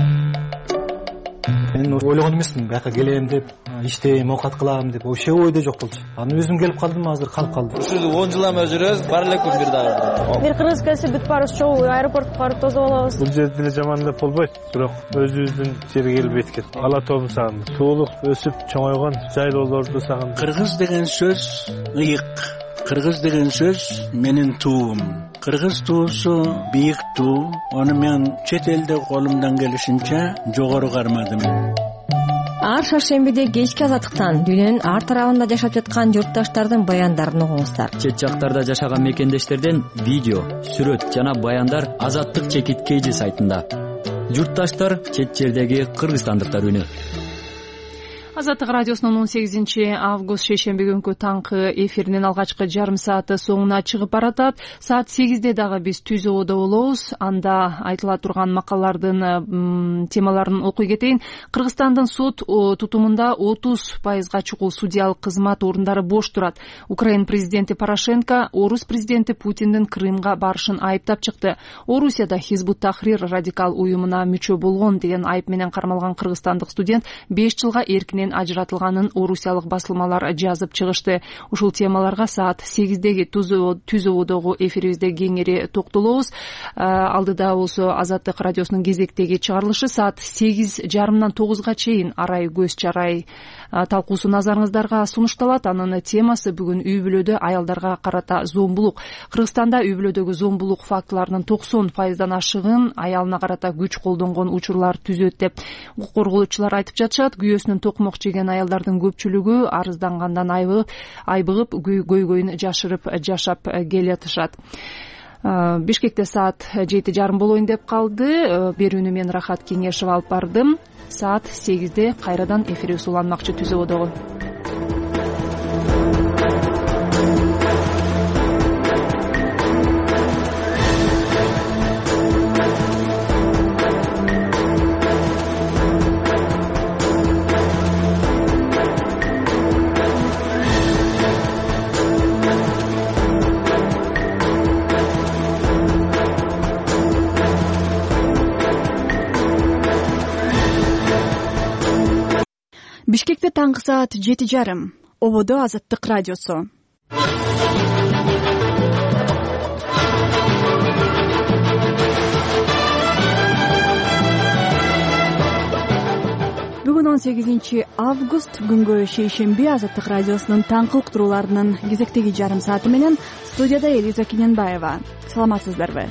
S18: Мен ойлогон эмесмин, бияка келем деп, иштейм, оокат кылам деп, вообще ойдо жок болчу. Аны өзүм келип калдым, азыр калып калдым.
S19: Ушул он жылдан бери жүрөбүз, бар эле күн бир дагы.
S20: Бир кыргыз келсе бүт барыбыз чогуу аэропортко барып тосуп алабыз.
S21: Бул жерде деле жамандап болбойт, бирок өзүбүздүн жерге келип эткет. Ала тообун сагындым. Туулук өсүп чоңойгон жайлоолорду сагындым.
S22: Кыргыз деген сөз ыйык. Кыргыз деген сөз менин туум. Кыргыз туусу бийик туу. Аны мен чет элде колумдан келишинче жогору кармадым.
S20: Ар шаршембиде кечки азаттыктан дүйнөнүн ар тарабында жашап жаткан журтташтардын баяндарын угуңуздар.
S23: Чет жактарда жашаган мекендештерден видео, сүрөт жана баяндар Азаттык чекит кейжи сайтында. Журтташтар чет жердеги кыргызстандыктар үнү.
S1: Азаттык радиосунун он сегизинчи август шейшемби күнкү таңкы эфиринин алгачкы жарым сааты соңуна чыгып баратат. Саат сегизде дагы биз Түз Ободо болобуз. Анда айтыла турган макалалардын темаларын окуй кетейин. Кыргызстандын сот тутумунда отуз пайызга чукул судьялык кызмат орундары бош турат. Украина президенти Порошенко орус президенти Путиндин Крымга барышын айыптап чыкты. Орусияда Хизбут Тахрир радикал уюмуна мүчө болгон деген айып менен кармалган кыргызстандык студент беш жылга эркинен ажыратылганын орусиялык басылмалар жазып чыгышты. Ушул темаларга саат сегиздеги Түз Ободогу эфирибизде кеңири токтолобуз. Алдыда болсо Азаттык радиосунун кезектеги чыгарылышы саат сегиз жарымдан тогузга чейин арай көз чарай талкуусу назарыңыздарга сунушталат. Анын темасы бүгүн үй бүлөдө аялдарга карата зомбулук. Кыргызстанда үй бүлөдөгү зомбулук фактыларынын токсон пайыздан ашыгын аялына карата күч колдонгон учурлар түзөт деп укук коргоочулар айтып жатышат. Күйөөсүнүн токмок токмок жеген аялдардын көпчүлүгү арыздангандан айбыгып көйгөйүн жашырып жашап келатышат. Бишкекте саат жети жарым болоюн деп калды. Берүүнү мен Рахат Кеңешева алып бардым. Саат сегизде кайрадан эфирибиз уланмакчы Түз Ободогу.
S2: Бишкекте таңкы саат жети жарым. Ободо Азаттык радиосу. Бүгүн он сегизинчи август күнгө шейшемби Азаттык радиосунун таңкы уктурууларынын кезектеги жарым сааты менен студияда Элиза Кененбаева. Саламатсыздарбы?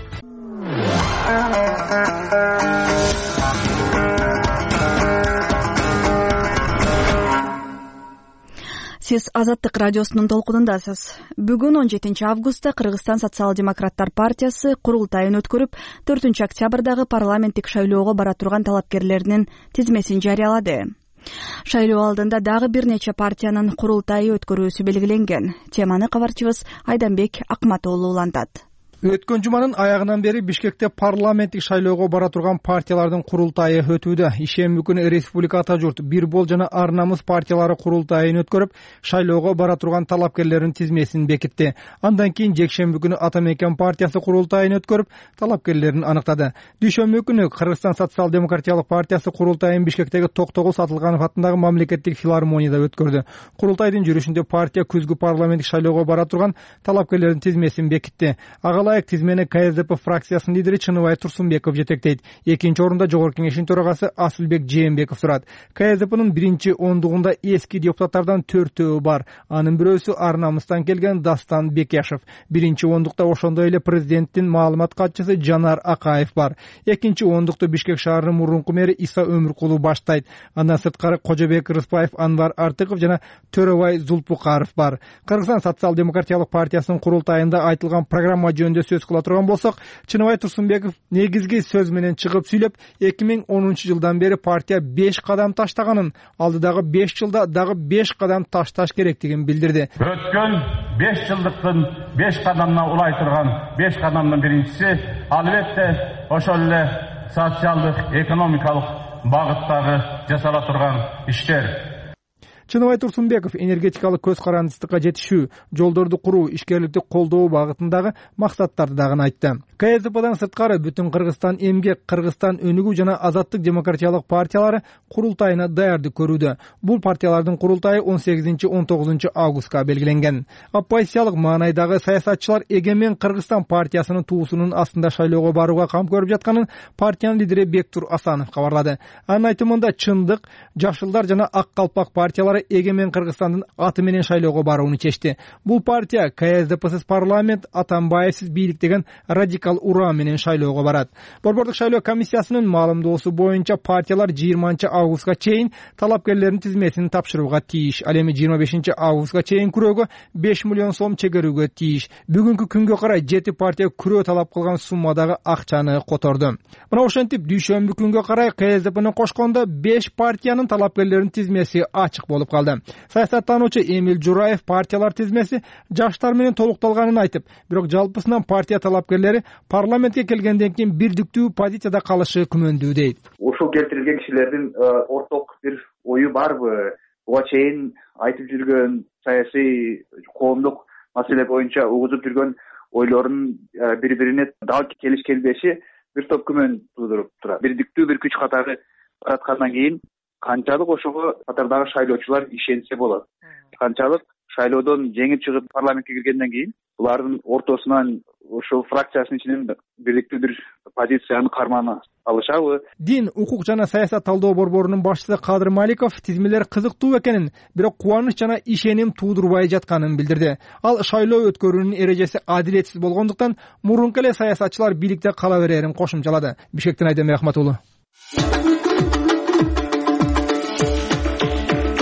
S2: Сиз Азаттык радиосунун толкунундасыз. Бүгүн он жетинчи августта Кыргызстан социал-демократтар партиясы курултайын өткөрүп, төртүнчү октябрдагы парламенттик шайлоого бара турган талапкерлеринин тизмесин жарыялады. Шайлоо алдында дагы бир нече партиянын курултайы өткөрүүсү белгиленген. Теманы кабарчыбыз Айданбек Акматоолу улантат.
S3: Өткөн жуманын аягынан бери Бишкекте парламенттик шайлоого бара турган партиялардын курултайы өтүүдө. Ишемби күнү Республика Ата журт, Бир бол жана Ар намыс партиялары курултайын өткөрүп, шайлоого бара турган талапкерлердин тизмесин бекитти. Андан кийин жекшемби күнү Ата мекен партиясы курултайын өткөрүп, талапкерлерин аныктады. Дүйшөмбү күнү Кыргызстан социал-демократиялык партиясы курултайын Бишкектеги Токтогул Сатылганов атындагы мамлекеттик филармонияда өткөрдү. Курултайдын жүрүшүндө партия күзгү парламенттик шайлоого бара турган талапкерлердин тизмесин бекитти. Тизмени Ка Эс Д П фракциясынын лидери Чыныбай Турсунбеков жетектейт. Экинчи орунда Жогорку Кеңештин төрагасы Асылбек Жээнбеков турат. Ка Эс Д П'нын биринчи ондугунда эски депутаттардан төртөө бар. Анын бирөөсү Ар намыстан келген Дастан Бекешев. Биринчи ондукта ошондой эле президенттин маалымат катчысы Жанар Акаев бар. Экинчи ондукту Бишкек шаарынын мурунку мэри Иса Өмүркулу баштайт. Андан сырткары Кожобек Рыспаев, Анвар Артыков жана Төрөбай Зулпукаров бар. Кыргызстан социал-демократиялык партиясынын курултайында айтылган программа жөнүндө сөз кыла турган болсок, Чыныбай Турсунбеков негизги сөз менен чыгып сүйлөп, эки миң онунчу жылдан бери партия беш кадам таштаганын, алдыдагы беш жылда дагы беш кадам ташташ керектигин билдирди.
S7: Өткөн беш жылдыктын беш кадамына улай турган беш кадамдын биринчиси албетте ошол эле социалдык, экономикалык багыттагы жасала турган иштер.
S3: Чыныбай Турсунбеков энергетикалык көз карандысыздыкка жетишүү, жолдорду куруу, ишкерликти колдоо багытындагы максаттарды дагы айтты. Ка Эс Д П'дан сырткары бүтүн Кыргызстан эмгек, Кыргызстан өнүгүү жана Азаттык демократиялык партиялары курултайына даярдык көрүүдө. Бул партиялардын курултайы он сегизинчи он тогузунчу августка белгиленген. Оппозициялык маанайдагы саясатчылар Эгемен Кыргызстан партиясынын туусунун астында шайлоого барууга кам көрүп жатканын партиянын лидери Бектур Асанов кабарлады. Анын айтымында Чындык, Жашылдар жана Ак калпак партиялары Эгемен Кыргызстандын аты менен шайлоого барууну чечти. Бул партия Ка Эс Д П'сиз парламент, Атамбаевсиз бийлик деген радикал ураа менен шайлоого барат. Борбордук шайлоо комиссиясынын маалымдоосу боюнча партиялар жыйырманчы августка чейин талапкерлердин тизмесин тапшырууга тийиш. Ал эми жыйырма бешинчи августка чейин күрөөгө беш миллион сом чегерүүгө тийиш. Бүгүнкү күнгө карай жети партия күрөө талап кылган суммадагы акчаны которду. Мына ошентип дүйшөмбү күнгө карай Ка Эс Д П'ни кошкондо беш партиянын талапкерлеринин тизмеси ачык болуп калды. Саясаттануучу Эмил Жураев партиялар тизмеси жаштар менен толукталганын айтып, бирок жалпысынан партия талапкерлери парламентке келгенден кийин бирдиктүү позицияда калышы күмөндүү дейт.
S8: Ушул келтирилген кишилердин орток бир ою барбы? Буга чейин айтып жүргөн саясий коомдук маселе боюнча угузуп жүргөн ойлорун бири-бирине дал келишкелбеши бир топ күмөн туудуруп турат. Бирдиктүү бир күч катары жараткандан кийин канчалык ошого катардагы шайлоочулар ишенсе болот. Канчалык шайлоодон жеңип чыгып парламентке киргенден кийин булардын ортосунан ошол фракциясынын ичинен бирликтүү бир позицияны кармана алышабы?
S3: Дин, укук жана саясат талдоо борборунун башчысы Кадыр Маликов тизмелер кызыктуу экенин, бирок кубаныч жана ишеним туудурбай жатканын билдирди. Ал шайлоо өткөрүүнүн эрежеси адилетсиз болгондуктан мурунку эле саясатчылар бийликте кала берерин кошумчалады. Бишкектен Айданбек Акматоолу.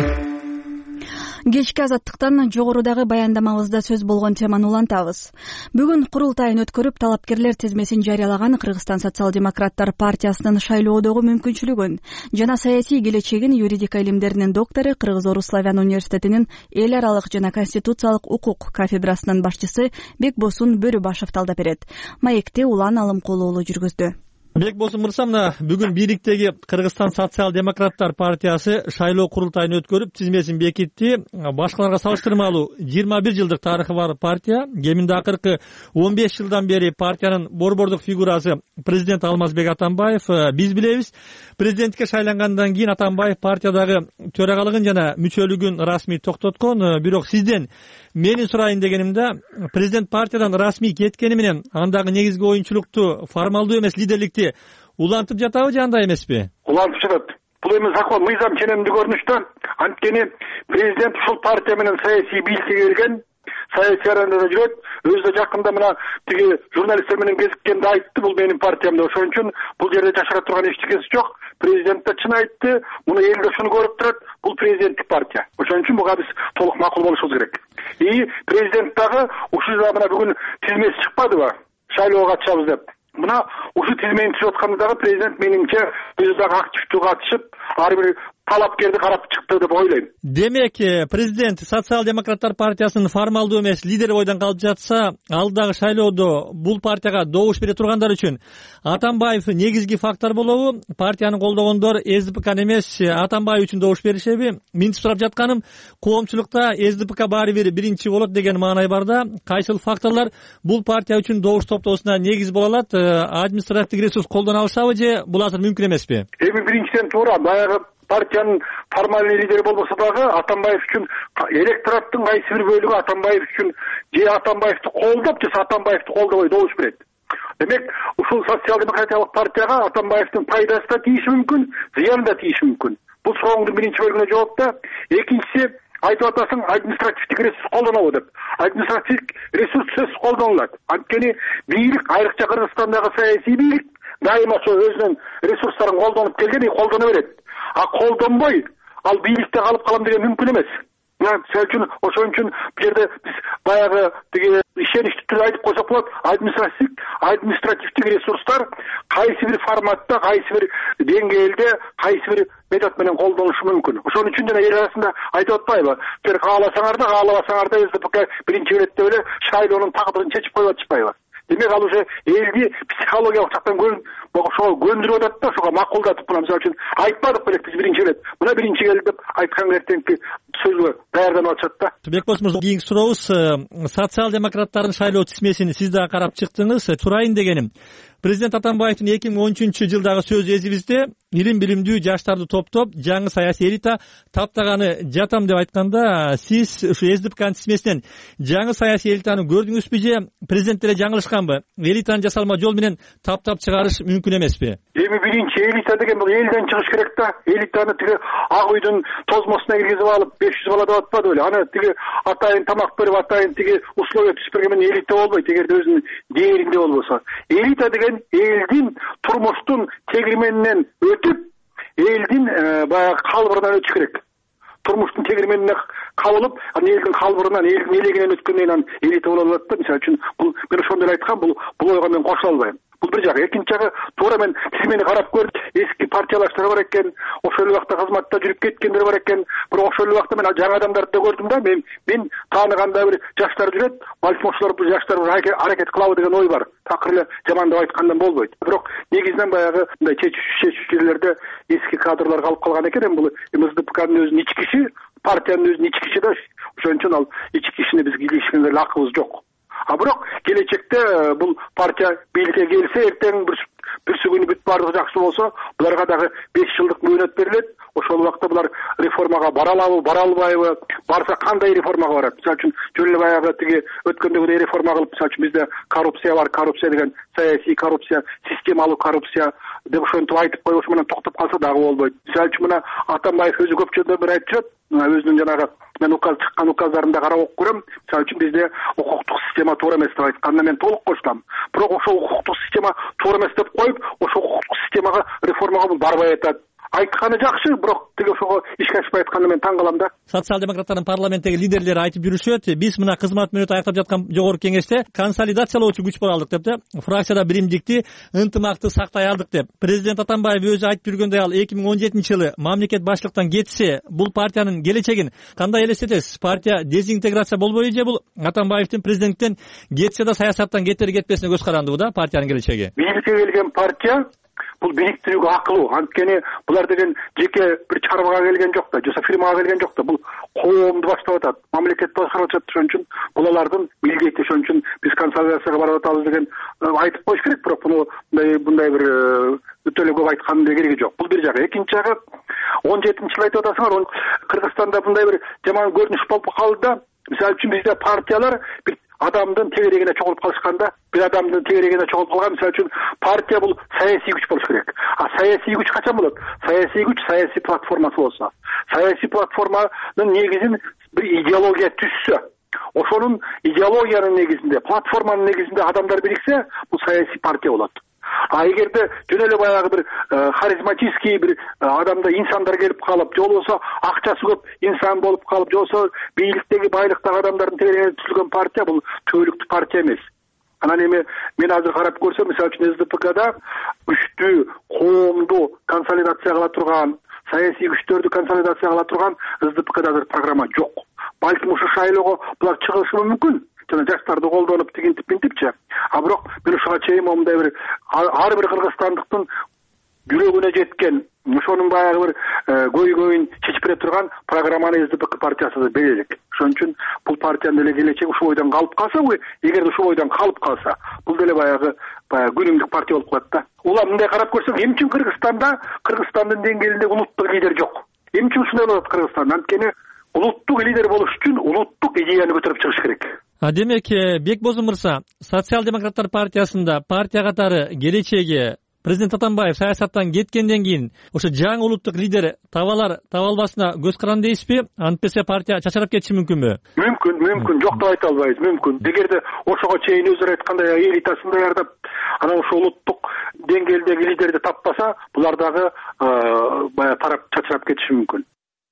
S2: кечки Азаттыктан жогорудагы баяндамабызда сөз болгон теманы улантабыз. Бүгүн курултайын өткөрүп, талапкерлер тизмесин жарыялаган Кыргызстан социал-демократтар партиясынын шайлоодогу мүмкүнчүлүгүн жана саясий келечегин юридика илимдеринин доктору, Кыргыз-Орус славян университетинин эл аралык жана конституциялык укук кафедрасынын башчысы Бекбосун Бөрүбашев талдап берет. Маекти Улан Алымкулуу уулу жүргүздү.
S4: Бекбосун мырза, мына бүгүн бийликтеги Кыргызстан социал-демократтар партиясы шайлоо курултайын өткөрүп, тизмесин бекитти. Башкаларга салыштырмалуу жыйырма бир жылдык тарыхы бар партия. Кеминде акыркы он беш жылдан бери партиянын борбордук фигурасы президент Алмазбек Атамбаев. Биз билебиз, президентке шайлангандан кийин Атамбаев партиядагы төрагалыгын жана мүчөлүгүн расмий токтоткон. Бирок сизден менин сурайын дегенимде, президент партиядан расмий кеткени менен андагы негизги оюнчулукту, формалдуу эмес лидерликти улантып жатабы же андай эмеспи?
S6: Улантып жатат. Бул эми закон мыйзам ченемдүү көрүнүштө. Анткени президент ушул партия менен саясий бийликке келген, саясий аренада жүрөт. Өзү да жакында мына тиги журналисттер менен кезиккенде айтты, бул менин партиям деп. Ошон үчүн бул жерде жашыра турган эчтекеси жок. Президент да чын айтты, муну эл да ушуну көрүп турат, бул президенттик партия. Ошон үчүн буга биз толук макул болушубуз керек. И президент дагы ушул мына бүгүн тизмеси чыкпадыбы? Шайлоого катышабыз деп. Мына ушу тизмени түзүп атканда дагы президент менимче өзү дагы активдүү катышып, ар бир талапкерди карап чыкты деп ойлойм.
S4: Демек, президент социал-демократтар партиясынын формалдуу эмес лидери бойдон калып жатса, алдагы шайлоодо бул партияга добуш бере тургандар үчүн Атамбаев негизги фактор болобу? Партияны колдогондор СДПК эмес, Атамбаев үчүн добуш беришеби? Минтип сурап жатканым, коомчулукта СДПК баары бир биринчи болот деген маанай бар да. Кайсыл факторлор бул партия үчүн добуш топтоосуна негиз боло алат? Административдик ресурс колдоно алышабы же бул азыр мүмкүн эмеспи?
S6: Эми биринчиден туура, баягы партиянын формальный лидери болбосо дагы Атамбаев үчүн электораттын кайсы бир бөлүгү Атамбаев үчүн же Атамбаевди колдоп, же Атамбаевди колдобой добуш берет. Демек, ушул социал-демократиялык партияга Атамбаевдин пайдасы да тийиши мүмкүн, зыяны да тийиши мүмкүн. Бул сурооңдун биринчи бөлүгүнө жооп да. Экинчиси, айтып атасың, административдик ресурс колдонобу деп. Административдик ресурс сөзсүз колдонулат. Анткени бийлик, айрыкча Кыргызстандагы саясий бийлик дайыма ошо өзүнүн ресурстарын колдонуп келген и колдоно берет. А колдонбой, ал бийликте калып калам деген мүмкүн эмес. Мисалы үчүн, ошон үчүн бул жерде биз баягы тиги ишеничтүү түрдө айтып койсок болот, административдик административдик ресурстар кайсы бир форматта, кайсы бир деңгээлде, кайсы бир метод менен колдонулушу мүмкүн. Ошон үчүн жана эл арасында айтып атпайбы? Силер кааласаңар да, каалабасаңар да СДПК биринчи биретте эле шайлоонун тагдырын чечип коюп атышпайбы? Демек, ал уже элди психологиялык жактан ошого көндүрүп атат да, ошого макулдатып, мына мисалы үчүн айтпадык белек биз биринчи ирет. Мына биринчи келди деп айткан эртеңки сөзгө даярданып атышат да.
S4: Бекбосун мырза, кийинки сурообуз, социал-демократтардын шайлоо тизмесин сиз да карап чыктыңыз. Турайын дегеним, президент Атамбаевдин эки миң он үчүнчү жылдагы сөзү эсибизде, илим билимдүү жаштарды топтоп, жаңы саясий элита таптаганы жатам деп айтканда, сиз ушу СДПКнын тизмесинен жаңы саясий элитаны көрдүңүзбү же президент деле жаңылышканбы? Элитаны жасалма жол менен таптап чыгарыш мүмкүн эмеспи?
S6: Эми биринчи элита деген бул элден чыгыш керек да. Элитаны тиги ак үйдүн тозмосуна киргизип алып беш жүз бала деп атпады беле? Аны тиги атайын тамак берип, атайын тиги условия түзүп берген менен элита болбойт, эгерде өзүнүн дээринде болбосо. Элита деген элдин турмуштун тегирменинен өтүп, элдин баягы калбырынан өтүш керек. Турмуштун тегирменине кабылып, анан элдин калбырынан, элдин элегинен өткөндөн кийин элита боло алат да. Мисалы үчүн, бул мен ошондой эле айткам, бул бул ойго мен кошула албайм. Бул бир жагы. Экинчи жагы, туура мен тизмени карап көрдүм. Эски партиялаштар бар экен, ошол эле убакта кызматта жүрүп кеткендер бар экен. Бирок ошол эле убакта мен жаңы адамдарды да көрдүм да. Мен мен тааныганда бир жаштар жүрөт. Балким ошолор бул жаштар аракет кылабы деген ой бар. Такыр эле жаман деп айткандан болбойт. Бирок негизинен баягы мындай чечүүчү жерлерде эски кадрлар калып калган экен. Эми бул СДПКнын өзүнүн ички иши, партиянын өзүнүн ички иши да. Ошон үчүн ал ички ишине биз киришкенге акыбыз жок. А бирок келечекте бул партия бийликке келсе, эртең бир бүрсү күнү бүт баардыгы жакшы болсо, буларга дагы беш жылдык мөөнөт берилет. Ошол убакта булар реформага бара алабы, бара албайбы, барса кандай реформага барат? Мисалы үчүн, жөн эле баягы тиги өткөндөгүдөй реформа кылып, мисалы үчүн бизде коррупция бар, коррупция деген саясий коррупция, системалуу коррупция деп ошентип айтып коюп, ошо менен токтоп калса дагы болбойт. Мисалы үчүн, мына Атамбаев өзү көп жолдо бир айтып жүрөт, өзүнүн жанагы мен указ чыккан указдарында карап окуп көрөм. Мисалы үчүн бизде укуктук система туура эмес деп айтканда мен толук кошулам. Бирок ошол укуктук система туура эмес деп коюп, ошол укуктук системага реформага бул барбай атат. айтканы жакшы, бирок тиги ошого ишке ашпай атканына мен таң калам да.
S4: Социал демократтардын парламенттеги лидерлери айтып жүрүшөт, биз мына кызмат мүнөтү аяктап жаткан жогорку кеңеште консолидациялоочу күч боло алдык деп да, фракцияда биримдикти, ынтымакты сактай алдык деп. Президент Атамбаев өзү айтып жүргөндөй, ал эки миң он жетинчи жылы мамлекет башчылыктан кетсе, бул партиянын келечегин кандай элестетесиз? Партия дезинтеграция болбойбу же бул Атамбаевдин президенттен кетсе да саясаттан кетер кетпесине көз карандыбы да партиянын келечеги?
S6: Бийликке келген партия бул бириктирүүгө акылуу. Анткени булар деген жеке бир чарбага келген жок да, же фирмага келген жок да. Бул коомду баштап атат, мамлекет башкарып атат. Ошон үчүн бул алардын милдети. Ошон үчүн биз консолидацияга барып атабыз деген айтып коюш керек. Бирок буну мындай мындай бир өтө эле көп айткандын кереги жок. Бул бир жагы. Экинчи жагы, он жетинчи жылы айтып атасыңар, Кыргызстанда мындай бир жаман көрүнүш болуп калды да. Мисалы үчүн бизде партиялар бир адамдын тегерегине чогулуп калышканда, бир адамдын тегерегине чогулуп калган. Мисалы үчүн партия бул саясий күч болуш керек. А саясий күч качан болот? Саясий күч саясий платформасы болсо. Саясий платформанын негизин бир идеология түзсө, ошонун идеологиянын негизинде, платформанын негизинде адамдар бириксе, бул саясий партия болот. А эгерде жөн эле баягы бир харизматический бир адамда инсандар келип калып, же болбосо акчасы көп инсан болуп калып, же болбосо бийликтеги байлыктагы адамдардын тегерегине түзүлгөн партия, бул түбөлүктүү партия эмес. Анан эми мен азыр карап көрсөм, мисалы үчүн СДПКда күчтүү, коомду консолидация кыла турган, саясий күчтөрдү консолидация кыла турган СДПКда азыр программа жок. Балким ушу шайлоого булар чыгышы мүмкүн. Жана жаштарды колдонуп тигинтип минтипчи. А бирок мен ушуга чейин момундай бир ар бир кыргызстандыктын жүрөгүнө жеткен, ошонун баягы бир көйгөйүн чечип бере турган программаны СДПК партиясы бере элек. Ошон үчүн бул партиянын эле келечеги ушул бойдон калып калса, эгерде ушул бойдон калып калса, бул деле баягы баягы күнүмдүк партия болуп калат да. Улам мындай карап көрсөк, эмне үчүн Кыргызстанда, Кыргызстандын деңгээлинде улуттук лидер жок? Эмне үчүн ушундай болот Кыргызстанда? Анткени улуттук лидер болуш үчүн улуттук идеяны көтөрүп чыгыш керек.
S4: Демек, Бекбозун мырза, Социал демократтар партиясында партия катары келечеги президент Атамбаев саясаттан кеткенден кийин ошо жаңы улуттук лидер табалар табалбасына көз каранды дейсизби? Антпесе партия чачырап кетиши мүмкүнбү?
S6: Мүмкүн, мүмкүн, жок деп айта албайбыз, мүмкүн. Эгерде ошого чейин өзүлөр айткандай элитасын даярдап, анан ошо улуттук деңгээлдеги лидерди таппаса, булар дагы баягы тарап чачырап кетиши мүмкүн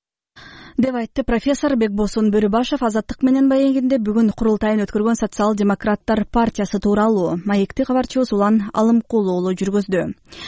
S2: деп айтты профессор Бекбосун Бөрүбашев Азаттык менен маегинде бүгүн курултайын өткөргөн Социал демократтар партиясы тууралуу. Маекти кабарчыбыз Улан Алымкулуу уулу жүргөздү.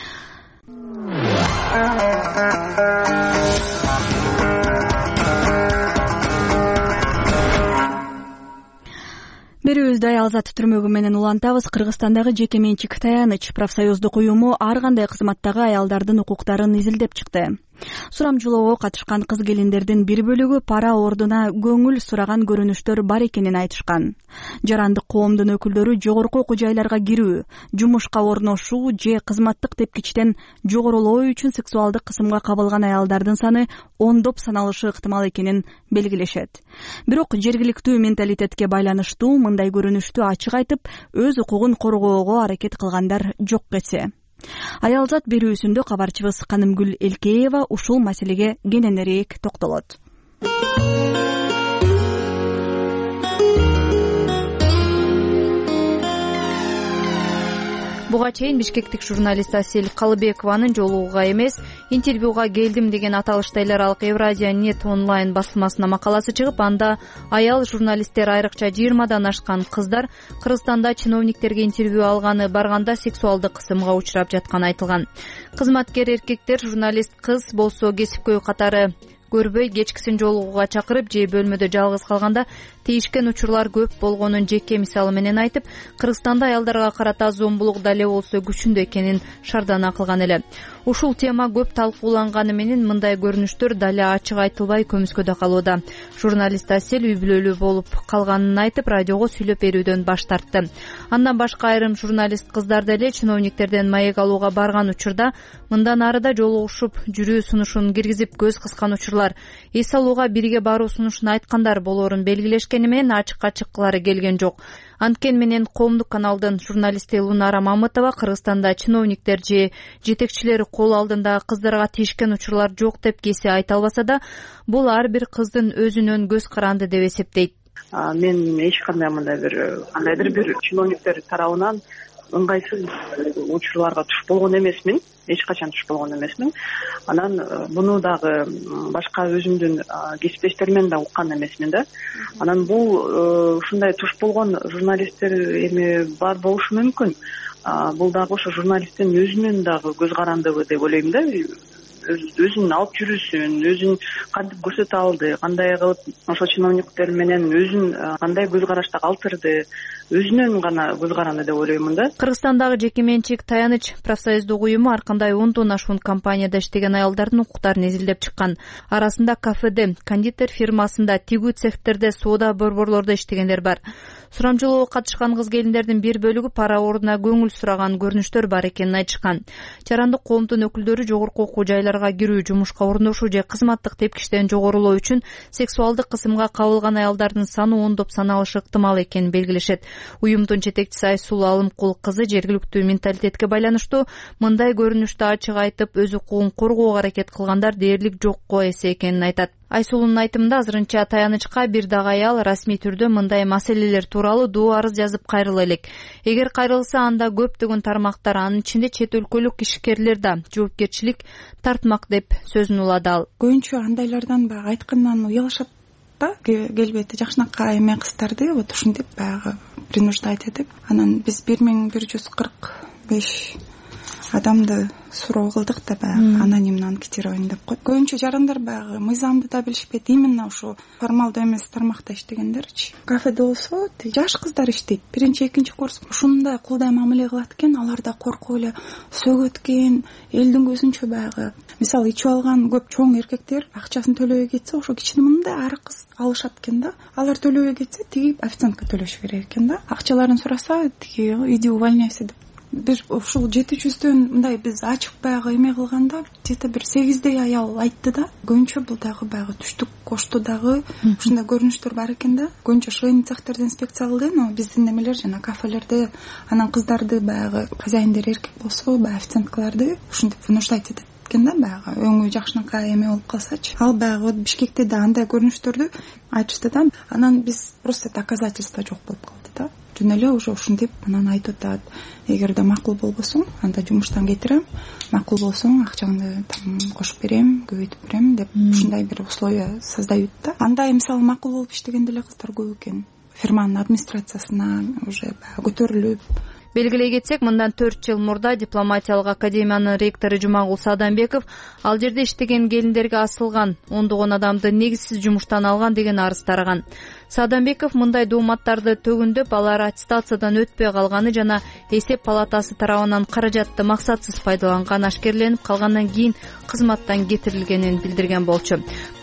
S2: Берүүбүздү аялзат түрмөгү менен улантабыз. Кыргызстандагы жеке менчик таяныч профсоюздук уюму ар кандай кызматтагы аялдардын укуктарын изилдеп чыкты. Сурамжылоого катышкан кыз келиндердин бир бөлүгү пара ордуна көңүл сураган көрүнүштөр бар экенин айтышкан. Жарандык коомдун өкүлдөрү жогорку окуу жайларга кирүү, жумушка орношуу же кызматтык тепкичтен жогорулоо үчүн сексуалдык кысымга кабылган аялдардын саны ондоп саналышы ыктымал экенин белгилешет. Бирок жергиликтүү менталитетке байланыштуу мындай көрүнүштү ачык айтып, өз укугун коргоого аракет кылгандар жок эсе. Аялзат берүүсүндө кабарчыбыз Канымгүл Элкеева ушул маселеге кененирээк токтолот.
S5: Буга чейин бишкектик журналист Асель Калыбекованын жолугууга эмес, интервьюга келдим деген аталышта эл аралык Евразия нет онлайн басылмасына макаласы чыгып, анда аял журналисттер, айрыкча жыйырмадан ашкан кыздар Кыргызстанда чиновниктерге интервью алганы, барганда сексуалдык кысымга учурап жатканы айтылган. Кызматкер эркектер журналист кыз болсо кесипкөй катары көрбөй кечкисин жолугууга чакырып же бөлмөдө жалгыз калганда тийишкен учурлар көп болгонун жеке мисалы менен айтып, Кыргызстанда аялдарга карата зомбулук дале болсо күчүндө экенин шардана кылган эле. Ушул тема көп талкууланганы менен мындай көрүнүштөр дале ачык айтылбай көмүскөдө калууда. Журналист Асель үй бүлөлүү болуп калганын айтып, радиого сүйлөп берүүдөн баш тартты. Андан башка айрым журналист кыздар деле чиновниктерден маек алууга барган учурда мындан ары да жолугушуп жүрүү сунушун киргизип көз кыскан учурлар, эс алууга бирге баруу сунушун айткандар болоорун белгилешкени менен ачыкка чыккылары келген жок. Анткен менен коомдук каналдын журналисти Лунара Мамытова Кыргызстанда чиновниктер же жетекчилер кол алдындагы кыздарга тийишкен учурлар жок деп кесе айта албаса да, бул ар бир кыздын өзүнөн көз каранды деп эсептейт.
S9: Мен эч кандай мындай бир кандайдыр бир чиновниктер тарабынан ыңгайсыз учурларга туш болгон эмесмин, эч качан туш болгон эмесмин. Анан буну дагы башка өзүмдүн кесиптештерим менен да уккан эмесмин да. Анан бул ушундай туш болгон журналисттер эми бар болушу мүмкүн. Бул дагы ошо журналисттин өзүнүн дагы көз карандыгы деп ойлойм да. Өзүнүн алып жүрүүсүн, өзүн кантип көрсөтө алды, кандай кылып ошо чиновниктер менен өзүн кандай көз карашта калтырды, өзүнүн гана көз каранды деп ойлоймун да.
S5: Кыргызстандагы жеке менчик Таяныч профсоюздук уюму ар кандай ондон ашуун компанияда иштеген аялдардын укуктарын изилдеп чыккан. Арасында кафеде, кондитер фирмасында, тигүү цехтерде, соода борборлордо иштегендер бар. Сурамжылоого катышкан кыз келиндердин бир бөлүгү пара ордуна көңүл сураган көрүнүштөр бар экенин айтышкан. Чарандык коомдун өкүлдөрү жогорку окуу жайларга кирүү, жумушка орношуу же кызматтык тепкичтен жогорулоо үчүн сексуалдык кысымга кабылган аялдардын саны ондоп саналышы ыктымал экенин белгилешет. Уюмдун жетекчиси Айсулуу Алымкул кызы жергиликтүү менталитетке байланыштуу мындай көрүнүштү ачык айтып, өз укугун коргоого аракет кылгандар дээрлик жокко эсе экенин айтат. Айсулуунун айтымында азырынча Таянычка бир дагы аял расмий түрдө мындай маселелер тууралуу доо арыз жазып кайрыла элек. Эгер кайрылса, анда көптөгөн тармактар, анын ичинде чет өлкөлүк ишкерлер да жоопкерчилик тартмак деп сөзүн улады ал.
S10: Көбүнчө андайлардан баягы айткандан уялышат да, келбети жакшынакай эме кыздарды вот ушинтип баягы принуждать этип, анан биз бир миң бир жүз кырк беш адамды суроо кылдык да баягы анонимный анкетирование деп коет. Көбүнчө жарандар баягы мыйзамды да билишпейт, именно ошо формалдуу эмес тармакта иштегендерчи. Кафеде болсо жаш кыздар иштейт, биринчи экинчи курс, ушундай кулдай мамиле кылат экен, алар да коркуп эле сөгөт экен, элдин көзүнчө баягы. Мисалы ичип алган көп чоң эркектер акчасын төлөбөй кетсе, ошо кичине мындай ар кыз алышат экен да. Алар төлөбөй кетсе, тиги официантка төлөшү керек экен да. Акчаларын сураса, тиги иди увольняйся деп. Бир ушул жети жүздөн мындай биз ачык баягы эме кылганда где-то бир сегиздей аял айтты да. Көбүнчө бул дагы баягы түштүк кошту дагы ушундай көрүнүштөр бар экен да. Көбүнчө швейный цехтерден инспекция кылды, но биздин немелер жана кафелерде анан кыздарды баягы хозяиндер эркек болсо, баягы официанткаларды ушинтип внушать этет экен да, баягы өңү жакшынакай эме болуп калсачы. Ал баягы Бишкекте да андай көрүнүштөрдү айтышты да. Анан биз просто доказательство жок болуп калды да. Жөн эле уже ушинтип анан айтып атат, эгерде макул болбосоң, анда жумуштан кетирем, макул болсоң акчаңды там кошуп берем, көбөйтүп берем деп ушундай бир условия создают да. Андай мисалы макул болуп иштеген деле кыздар көп экен. Фирманын администрациясына уже көтөрүлүп.
S5: Белгилей кетсек, мындан төрт жыл мурда дипломатиялык академиянын ректору Жумагул Саданбеков ал жерде иштеген келиндерге асылган ондогон адамды негизсиз жумуштан алган деген арыз тараган. Саданбеков мындай дооматтарды төгүндөп, алар аттестациядан өтпөй калганы жана эсеп палатасы тарабынан каражатты максатсыз пайдаланган ашкерленип калгандан кийин кызматтан кетирилгенин билдирген болчу.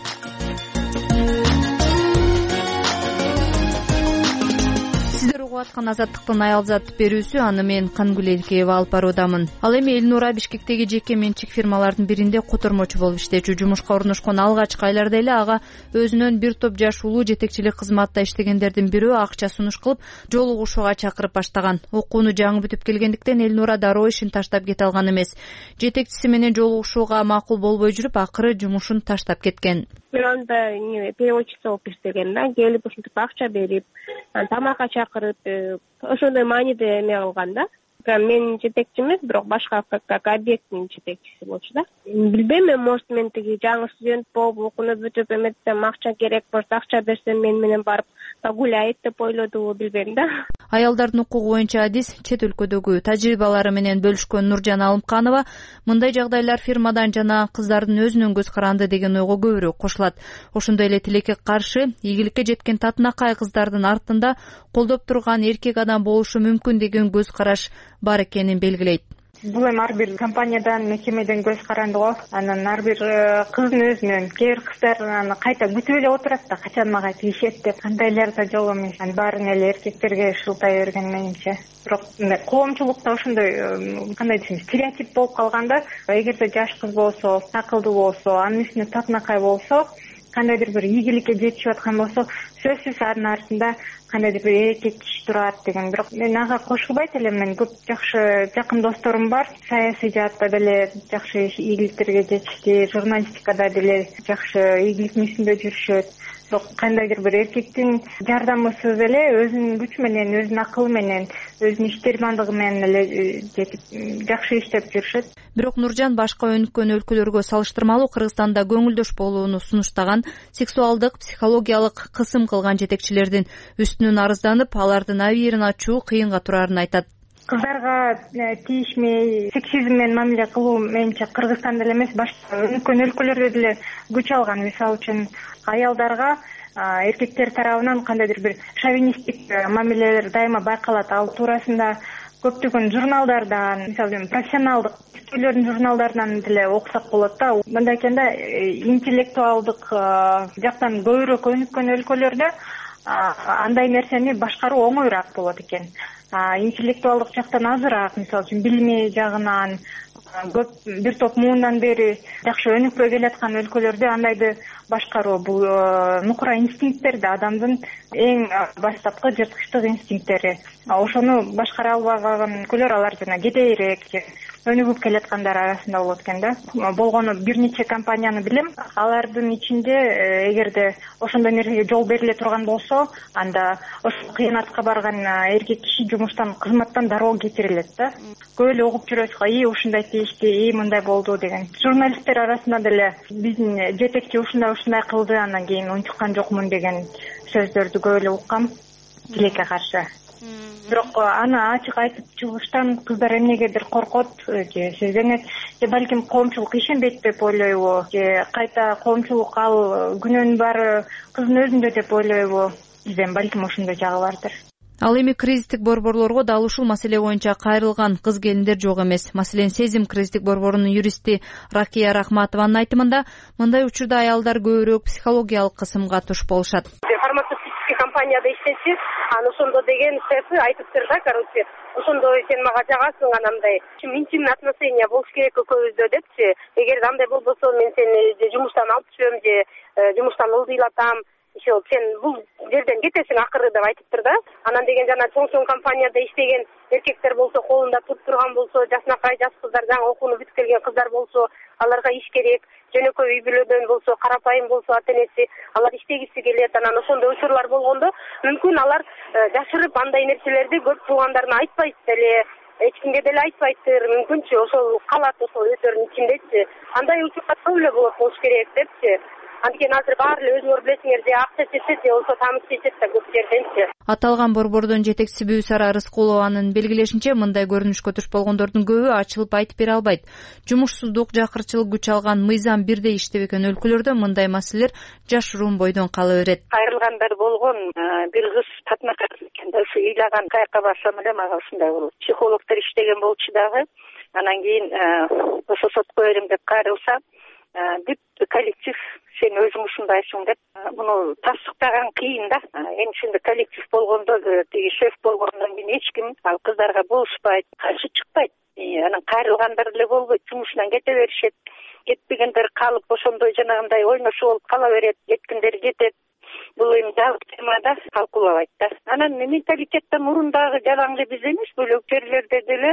S5: Аткан азаттыктын аялзат берүүсү, аны мен Кангүл Элкеева алып баруудамын. Ал эми Элнура Бишкектеги жеке менчик фирмалардын биринде котормочу болуп иштечү. Жумушка орношкон алгачкы айларда эле ага өзүнөн бир топ жаш улуу жетекчилик кызматта иштегендердин бирөө акча сунуш кылып жолугушууга чакырып баштаган. Окууну жаңы бүтүп келгендиктен Элнура дароо ишин таштап кете алган эмес. Жетекчиси менен жолугушууга макул болбой жүрүп, акыры жумушун таштап кеткен.
S12: Мен анда переводчица болуп иштеген да, келип ушинтип акча берип, тамакка чакырып, ошондой мааниде эме кылган да. Менин жетекчим эмес, бирок башка как объекттин жетекчиси болчу да. Билбейм, мен может мен тиги жаңы студент болуп, окууну бүтүп эметсем, акча керек болсо, акча берсем мен менен барып погуляйт деп ойлодубу, билбейм да.
S5: Аялдардын укугу боюнча адис чет өлкөдөгү тажрыйбалары менен бөлүшкөн Нуржан Алымканова мындай жагдайлар фирмадан жана кыздардын өзүнүн көз каранды деген ойго көбүрөөк кошулат. Ошондой эле тилекке каршы ийгиликке жеткен татынакай кыздардын артында колдоп турган эркек адам болушу мүмкүн деген көз караш бар экенин белгилейт.
S24: Бул эми ар бир компаниядан, мекемеден көз каранды го. Анан ар бир кыздын өзүнөн, кээ бир кыздар аны кайта күтүп эле отурат да, качан мага тийишет деп. Андайлар да жок эмес. Анан баарын эле эркектерге шылтай берген менимче. Бирок коомчулукта ошондой кандай десем, стереотип болуп калганда, эгерде жаш кыз болсо, акылдуу болсо, анын үстүнө татынакай болсо, кандайдыр бир ийгиликке жетишип аткан болсо, сөзсүз анын артында кандайдыр бир эркек киши турат деген. Бирок мен ага кошулбайт элем. Мен көп жакшы жакын досторум бар. Саясий жаатта деле жакшы ийгиликтерге жетишти, журналистикада деле жакшы ийгиликтин үстүндө жүрүшөт. бирок кандайдыр бир эркектин жардамысыз эле өзүнүн күчү менен, өзүнүн акылы менен, өзүнүн иштермандыгы менен эле жетип жакшы иштеп жүрүшөт.
S5: Бирок Нуржан башка өнүккөн өлкөлөргө салыштырмалуу Кыргызстанда көңүлдөш болууну сунуштаган, сексуалдык, психологиялык кысым кылган жетекчилердин үстүнөн арызданып, алардын абийирин ачуу кыйынга турарын айтат.
S24: Кыздарга тийишмей, сексизм менен мамиле кылуу менимче Кыргызстанда эле эмес, башка өнүккөн өлкөлөрдө деле күч алган. Мисалы үчүн аялдарга эркектер тарабынан кандайдыр бир шовинисттик мамилелер дайыма байкалат. Ал туурасында көптөгөн журналдардан, мисалы профессионалдык типтөөлөрдүн журналдарынан деле окусак болот да. Мындай айтканда, интеллектуалдык жактан көбүрөөк өнүккөн өлкөлөрдө андай нерсени башкаруу оңоюраак болот экен. Интеллектуалдык жактан азыраак, мисалы үчүн билими жагынан көп бир топ муундан бери жакшы өнүкпөй келаткан өлкөлөрдө андайды башкаруу бул нукура инстинкттерди, адамдын эң баштапкы жырткычтык инстинкттери. Ошону башкара албаган өлкөлөр алар жана кедейирээк же өнүгүп келаткандар арасында болот экен да. Болгону бир нече компанияны билем. Алардын ичинде эгерде ошондой нерсеге жол бериле турган болсо, анда ошол кыянатка барган эркек киши жумуштан, кызматтан дароо кетирилет да. Көп эле угуп жүрөбүз, и ушундай тийишти, и мындай болду деген. Журналисттер арасында деле биздин жетекчи ушундай ушундай кылды, анан кийин унчуккан жокмун деген сөздөрдү көп эле уккам тилекке каршы. Бирок аны ачык айтып чыгыштан кыздар эмнегедир коркот, же сезенет, же балким коомчулук ишенбейт деп ойлойбу, же кайта коомчулук ал күнөөнүн баары кыздын өзүндө деп ойлойбу, бизден балким ошондой жагы бардыр.
S5: Ал эми кризистик борборлорго дал ушул маселе боюнча кайрылган кыз-келиндер жок эмес. Маселен, Сезим кризистик борборунун юристи Ракия Рахматованын айтымында, мындай учурда аялдар көбүрөөк психологиялык кысымга туш болушат.
S12: Фармацевтический компанияда иштечи, аны ошондо деген шефи айтыптыр да, короче, ошондо сен мага жагасың, анандай интимный отношения болуш керек экөөбүздө депчи. Эгерде андай болбосо, мен сени же жумуштан алып түшөм, же жумуштан ылдыйлатам. Еще сен бул жерден кетесиң акыры деп айтыптыр да. Анан деген жана чоң-чоң компанияда иштеген эркектер болсо, колунда туруп турган болсо, жашынакай жаш кыздар, жаңы окууну бүтүп келген кыздар болсо, аларга иш керек. Жөнөкөй үй бүлөдөн болсо, карапайым болсо, ата-энеси алар иштегиси келет. Анан ошондой учурлар болгондо, мүмкүн алар жашырып андай нерселерди көп туугандарына айтпайт деле, эч кимге деле айтпайттыр. Мүмкүнчү ошол калат ошол өздөрүнүн ичиндечи. Андай учурлар көп эле болот болуш керек депчи. Анткени азыр баары эле өзүңөр билесиңер, же акча чечет, же болсо тамыз чечет да көп жерденчи.
S5: Аталган борбордун жетекчиси Бүүсара Рыскулованын белгилешинче, мындай көрүнүшкө туш болгондордун көбү ачылып айтып бере албайт. Жумушсуздук, жакырчылык күч алган, мыйзам бирдей иштебеген экен өлкөлөрдө мындай маселелер жашыруун бойдон кала берет.
S13: Кайрылгандар болгон бир кыз татмак экен да, ушу ыйлаган каяка барсам эле мага ушундай болот. Психологдор иштеген болчу дагы. Анан кийин ошо сотко берем деп кайрылсам, бүт коллектив сен өзүң ушундайсың деп муну тастыктаган кыйын да. Эми ушундай коллектив болгондо, тиги шеф болгондон кийин эч ким ал кыздарга болушпайт, каршы чыкпайт. Анан кайрылгандар деле болбойт, жумушунан кете беришет. Кетпегендер калып ошондой жанагындай ойношо болуп кала берет, кеткендер кетет. Бул эми жабык темада талкуулабайт да. Анан менталитеттен мурун дагы жалаң эле биз эмес, бөлөк жерлерде деле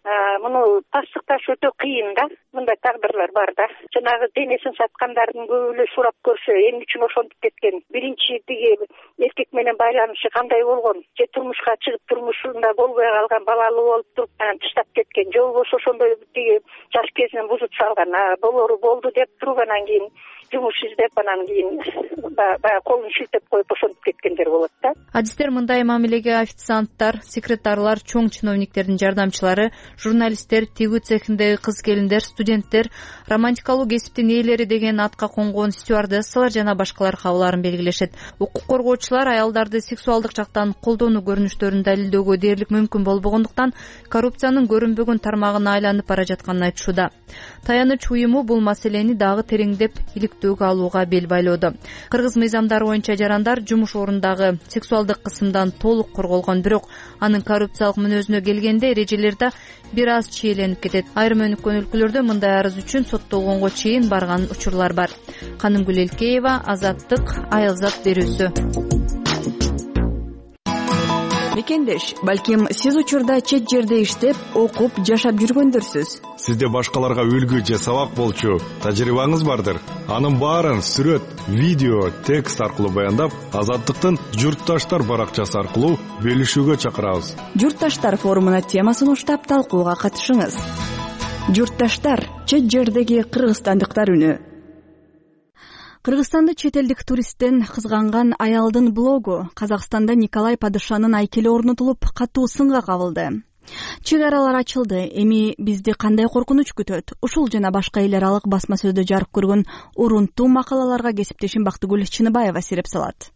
S13: муну тастыкташ өтө кыйын да. Мындай тагдырлар бар да. Жанагы денесин саткандардын көбү эле сурап көрсө, эмне үчүн ошентип кеткен? Биринчи тиги эркек менен байланышы кандай болгон? Же турмушка чыгып турмушунда болбой калган, балалуу болуп туруп анан таштап кеткен? Же болбосо ошондой тиги жаш кезинен бузуп салган? Болору болду деп туруп анан кийин жумуш издеп, анан кийин баягы колун шилтеп коюп ошентип кеткендер болот да.
S5: Адистер мындай мамилеге официанттар, секретарлар, чоң чиновниктердин жардамчылары, журналисттер, тигүү цехиндеги кыз-келиндер, студенттер, романтикалуу кесиптин ээлери деген атка конгон стюардессалар жана башкалар кабыларын белгилешет. Укук коргоочулар аялдарды сексуалдык жактан колдонуу көрүнүштөрүн далилдөөгө дээрлик мүмкүн болбогондуктан коррупциянын көрүнбөгөн тармагына айланып бара жатканын айтышууда. Таяныч уюму бул маселени дагы тереңдеп иликтөөгө алууга бел байлоодо. Кыргыз мыйзамдары боюнча жарандар жумуш орундагы сексуалдык кысымдан толук корголгон, бирок анын коррупциялык мүнөзүнө келгенде эрежелерде бир аз чийленип кетет. Айрым өнүккөн өлкөлөрдө мындай арыз үчүн соттолгонго чейин барган учурлар бар. Канымгүл Элкеева, Азаттык, Аялзат берүүсү.
S2: мекендеш, балким сиз учурда чет жерде иштеп, окуп, жашап жүргөндөрсүз.
S14: Сизде башкаларга үлгү же сабак болчу тажрыйбаңыз бардыр. Анын баарын сүрөт, видео, текст аркылуу баяндап, Азаттыктын журтташтар баракчасы аркылуу бөлүшүүгө чакырабыз.
S2: Журтташтар форумуна темасын уштап талкууга катышыңыз. Журтташтар — чет жердеги кыргызстандыктар үнү. Кыргызстанда чет элдик туристтен кызганган аялдын блогу Казакстанда Николай Падышанын айкели орнотулуп, катуу сынга кабылды. Чек аралар ачылды. Эми бизди кандай коркунуч күтөт? Ушул жана башка эл аралык басма сөздө жарык көргөн урунтуу макалаларга кесиптешим Бактыгүл Чыныбаева сереп салат.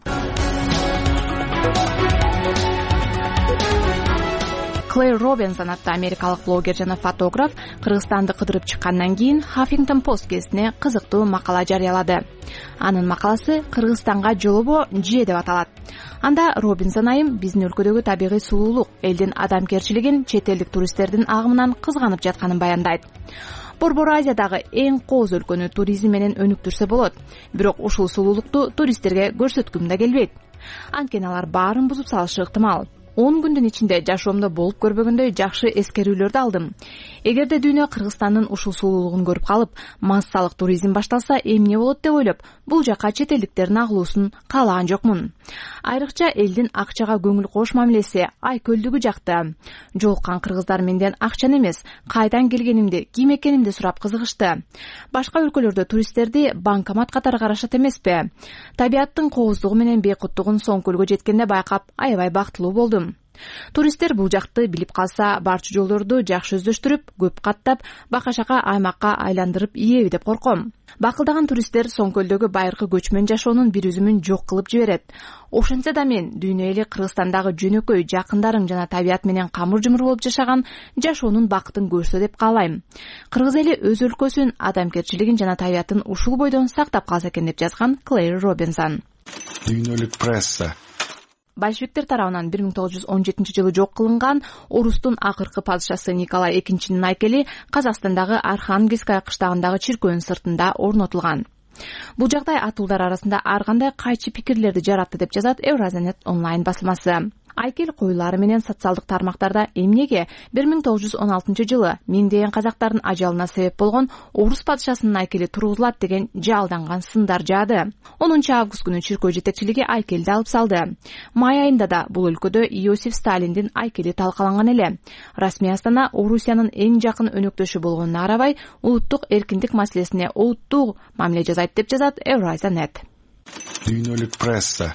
S1: Клэр Робинсон аттуу америкалык блогер жана фотограф Кыргызстанды кыдырып чыккандан кийин Huffington Post гезитине кызыктуу макала жарыялады. Анын макаласы «Кыргызстанга жолобо же» деп аталат. Анда Робинсон айым биздин өлкөдөгү табигый сулуулук, элдин адамгерчилигин чет элдик туристтердин агымынан кызганып жатканын баяндайт. Борбор Азиядагы эң кооз өлкөнү туризм менен өнүктүрсө болот. Бирок ушул сулуулукту туристтерге көрсөткүм да келбейт. Анткени алар баарын бузуп салышы ыктымал. он күндүн ичинде жашоомдо болуп көрбөгөндөй жакшы эскерүүлөрдү алдым. Эгерде дүйнө Кыргызстандын ушул сулуулугун көрүп калып, массалык туризм башталса эмне болот деп ойлоп, бул жакка чет элдиктердин агылуусун каалаган жокмун. Айрыкча элдин акчага көңүл кош мамилеси айкөлдүгү жакты. Жолуккан кыргыздар менден акчаны эмес, кайдан келгенимди, ким экенимди сурап кызыгышты. Башка өлкөлөрдө туристтерди банкомат катары карашат эмеспи? Табияттын кооздугу менен бейкуттугун Соңкөлгө жеткенде байкап, аябай бактылуу болдум. Туристтер бул жакты билип калса, барчу жолдорду жакшы өздөштүрүп, көп каттап, бака-шака аймакка айландырып ийеби деп корком. Бакылдаган туристтер Соңкөлдөгү байыркы көчмөн жашоонун бир үзүмүн жок кылып жиберет. Ошентсе да мен дүйнө эли Кыргызстандагы жөнөкөй, жакындарың жана табият менен камыр-жумур болуп жашаган жашоонун бакытын көрсө деп каалайм. Кыргыз эли өз өлкөсүн, адамгерчилигин жана табиятын ушул бойдон сактап калса экен деп жазган Клэр Робинсон.
S14: Дүйнөлүк пресса
S1: Большевиктер тарабынан бир миң тогуз жүз он жетинчи жылы жок кылынган орустун акыркы падышасы Николай экинчинин айкели Казакстандагы Архангельская кыштагындагы чиркөөнүн сыртында орнотулган. Бул жагдай атуулдар арасында ар кандай кайчы пикирлерди жаратты деп жазат Евразиянет онлайн басылмасы. Айкел коюлары менен социалдык тармактарда эмнеге бир миң тогуз жүз он алтынчы жылы миңдеген казактардын ажалына себеп болгон орус падышасынын айкели тургузулат деген жалданган сындар жаады. онунчу август күнү чиркөө жетекчилиги айкелди алып салды. Май айында да бул өлкөдө Иосиф Сталиндин айкели талкаланган эле. Расмий Астана Орусиянын эң жакын өнөктөшү болгонуна карабай, улуттук эркиндик маселесине олуттуу мамиле жасайт деп жазат Евразиянет.
S14: Дүйнөлүк пресса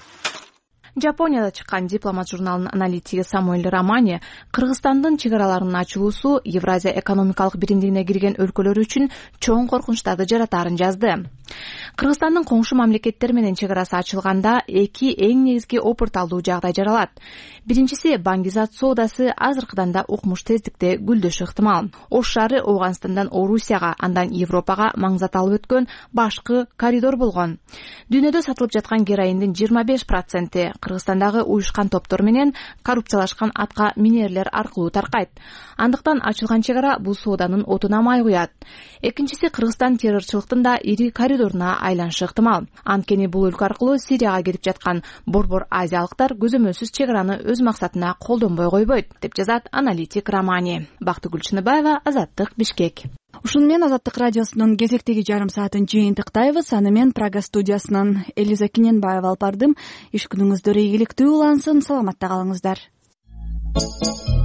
S1: Жапонияда чыккан дипломат журналынын аналитиги Самуэль Романи Кыргызстандын чек араларынын ачылуусу Евразия экономикалык биримдигине кирген өлкөлөр үчүн чоң коркунучтарды жаратарын жазды. Кыргызстандын коңшу мамлекеттер менен чек арасы ачылганда эки эң негизги опурталдуу жагдай жаралат. Биринчиси, баңгизат соодасы азыркыдан да укмуш тездикте гүлдөшү ыктымал. Ош шаары Ооганстандан Орусияга, андан Европага маңзат алып өткөн башкы коридор болгон. Дүйнөдө сатылып жаткан героиндин жыйырма беш проценти Кыргызстандагы уюшкан топтор менен коррупциялашкан атка минерлер аркылуу таркайт. Андыктан ачылган чек ара бул сооданын отуна май куят. Экинчиси, Кыргызстан террорчулуктун да ири коридоруна айланышы ыктымал. Анткени бул өлкө аркылуу Сирияга кетип жаткан борбор азиялыктар көзөмөлсүз чек араны өз максатына колдонбой койбойт, деп жазат аналитик Романи. Бактыгүл Чыныбаева, Азаттык, Бишкек.
S2: Ушуну менен Азаттык радиосунун кезектеги жарым саатын жыйынтыктайбыз. Аны мен Прага студиясынан Элиза Киненбаева алып бардым. Иш күнүңүздөр ийгиликтүү улансын, саламатта калыңыздар.